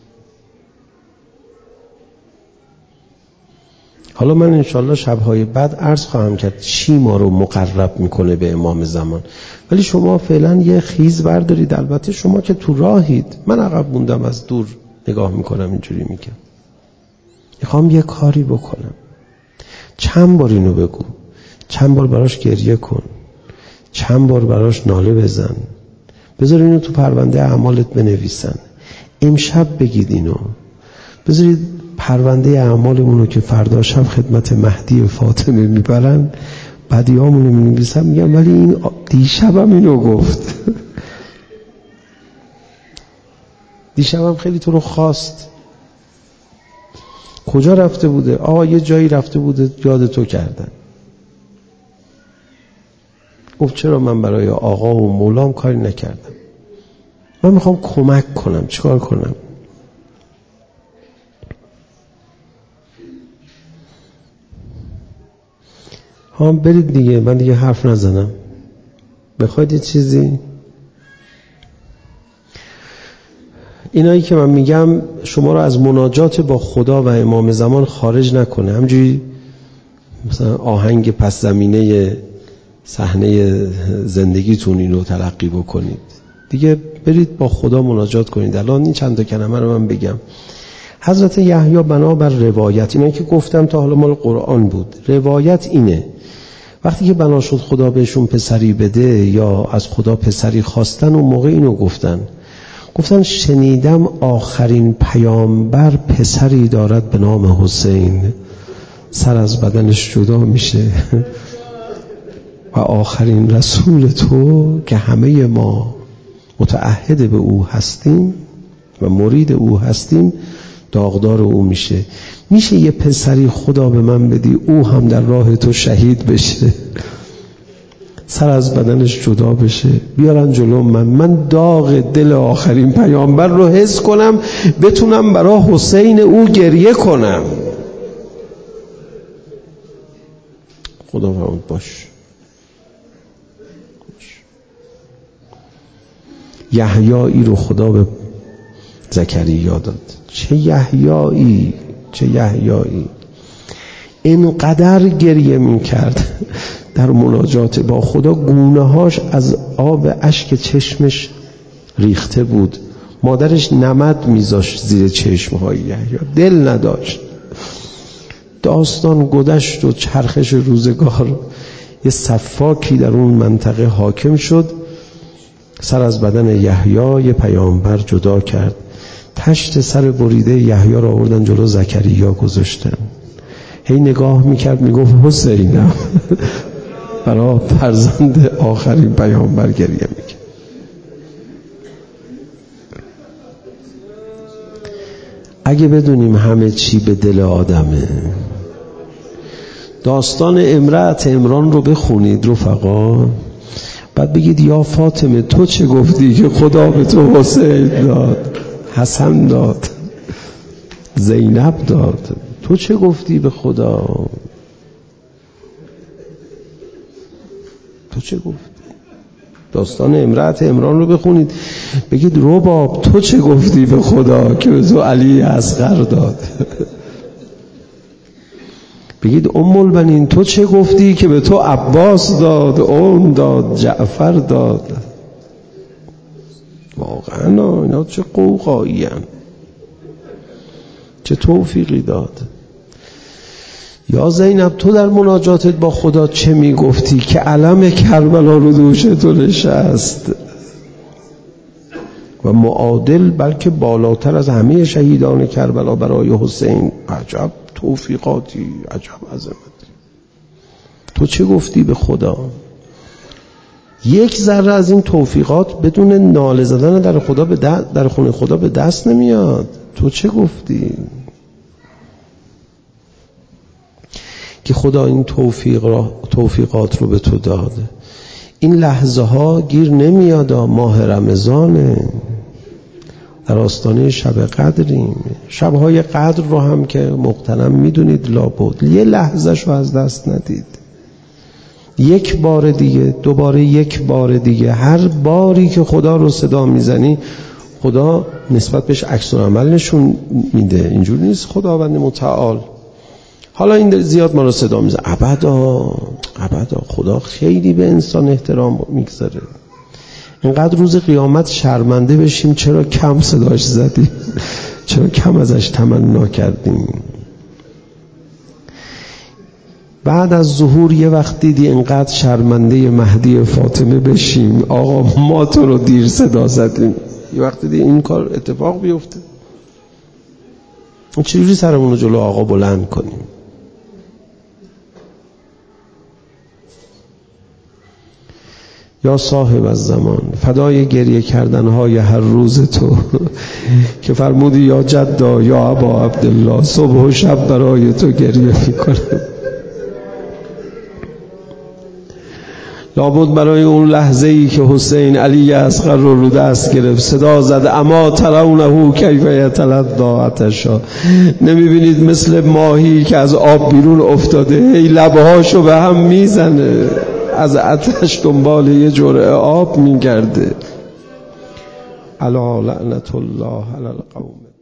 حالا من انشالله شبهای بعد عرض خواهم کرد چی ما رو مقرب میکنه به امام زمان، ولی شما فعلا یه خیز بردارید. البته شما که تو راهید، من عقب موندم از دور نگاه میکنم، اینجوری میگم میخوام یه کاری بکنم. چند بار اینو بگو، چند بار براش گریه کن، چند بار براش ناله بزن، بذار اینو تو پرونده اعمالت بنویسن. امشب بگید اینو، بذارید پرونده اعمالمونو که فردا شب خدمت مهدی فاطمه میبرن بدیامونو مینویسن، میگم ولی این دیشبم اینو گفت. دیشبم خیلی تو رو خواست. کجا رفته بوده؟ یه جایی رفته بوده یاد تو کردن. گفت چرا من برای آقا و مولام کاری نکردم؟ من میخوام کمک کنم. چیکار کنم؟ برید دیگه، من دیگه حرف نزنم. بخواید یه چیزی، اینایی که من میگم شما رو از مناجات با خدا و امام زمان خارج نکنه. همجوری مثلا آهنگ پس زمینه صحنه زندگیتون اینو تلقی بکنید دیگه. برید با خدا مناجات کنید. الان این چند تا کلمه رو من بگم. حضرت یحیی بنابر روایت، اینایی که گفتم تا حالا مال قرآن بود، روایت اینه وقتی که بنا شد خدا بهشون پسری بده یا از خدا پسری خواستن، اون موقع اینو گفتن شنیدم آخرین پیامبر پسری دارد به نام حسین، سر از بدنش جدا میشه و آخرین رسول تو که همه ما متعهد به او هستیم و مرید او هستیم داغدار او میشه یه پسری خدا به من بدی او هم در راه تو شهید بشه، سر از بدنش جدا بشه، بیارن جلو من داغ دل آخرین پیامبر رو حس کنم، بتونم برای حسین او گریه کنم. خدا فرمود باش. یحیایی رو خدا به زکریا داد. چه یحیایی اینقدر گریه میکرد در مناجات با خدا، گونه‌هاش از آب اشک چشمش ریخته بود. مادرش نمد میذاشت زیر چشمهای یحیی، دل نداشت. داستان گذشت و چرخش روزگار، یه سفاکی در اون منطقه حاکم شد، سر از بدن یحیی یه پیامبر جدا کرد. تشت سر بریده یحیی را آوردن جلو زکریا گذاشتن. هی نگاه میکرد میگفت حسینم برای فرزند آخرین پیامبر گریه میکرد. اگه بدونیم همه چی به دل آدمه. داستان امرأت عمران رو بخونید رفقا، بعد بگید یا فاطمه تو چه گفتی که خدا به تو حسین داد، حسن داد، زینب داد، تو چه گفتی به خدا؟ تو چه گفتی؟ داستان امرأت عمران رو بخونید، بگید رباب تو چه گفتی به خدا که به تو علی اصغر داد؟ بگید ام البنین تو چه گفتی که به تو عباس داد، اون داد، جعفر داد؟ واقعا اینا چه قوقایی هن. چه توفیقی داد. یا زینب تو در مناجاتت با خدا چه میگفتی که علم کربلا رو دوش تو نشست و معادل بلکه بالاتر از همه شهیدان کربلا برای حسین؟ عجب توفیقاتی، عجب عظمتی. تو چه گفتی به خدا؟ یک ذره از این توفیقات بدون ناله زدن در خونه خدا به دست نمیاد. تو چه گفتی؟ که خدا این توفیقات رو به تو داده. این لحظه ها گیر نمیاد، ماه رمضانه، در آستانه شب قدریم. شبهای قدر رو هم که محترم میدونید لابد یه لحظه شو از دست ندید. یک بار دیگه، دوباره یک بار دیگه، هر باری که خدا رو صدا میزنی خدا نسبت بهش عکس العمل نشون میده. اینجوری نیست خداوند متعال حالا این زیاد ما رو صدا میزنه. ابدا خدا خیلی به انسان احترام میگذاره. اینقدر روز قیامت شرمنده بشیم چرا کم صداش زدیم، چرا کم ازش تمنا کردیم. بعد از ظهور یه وقت دیدی اینقدر شرمنده مهدی فاطمه بشیم آقا ما تو رو دیر صدا زدیم. یه وقت دیدی این کار اتفاق بیفته، چجوری سرمون رو جلو آقا بلند کنیم؟ یا صاحب الزمان فدای گریه کردنهای هر روز تو که فرمودی یا جدا یا ابا عبدالله صبح و شب برای تو گریه میکنم. لابد برای اون لحظه ای که حسین علی اصغر رو دست گرفت صدا زد اما ترونه کیف یتلظی عطشا، نمیبینید مثل ماهی که از آب بیرون افتاده هی لبهاشو به هم میزنه، از عطش دنبال یه جرعه آب میگرده. الا لعنت الله علی القوم.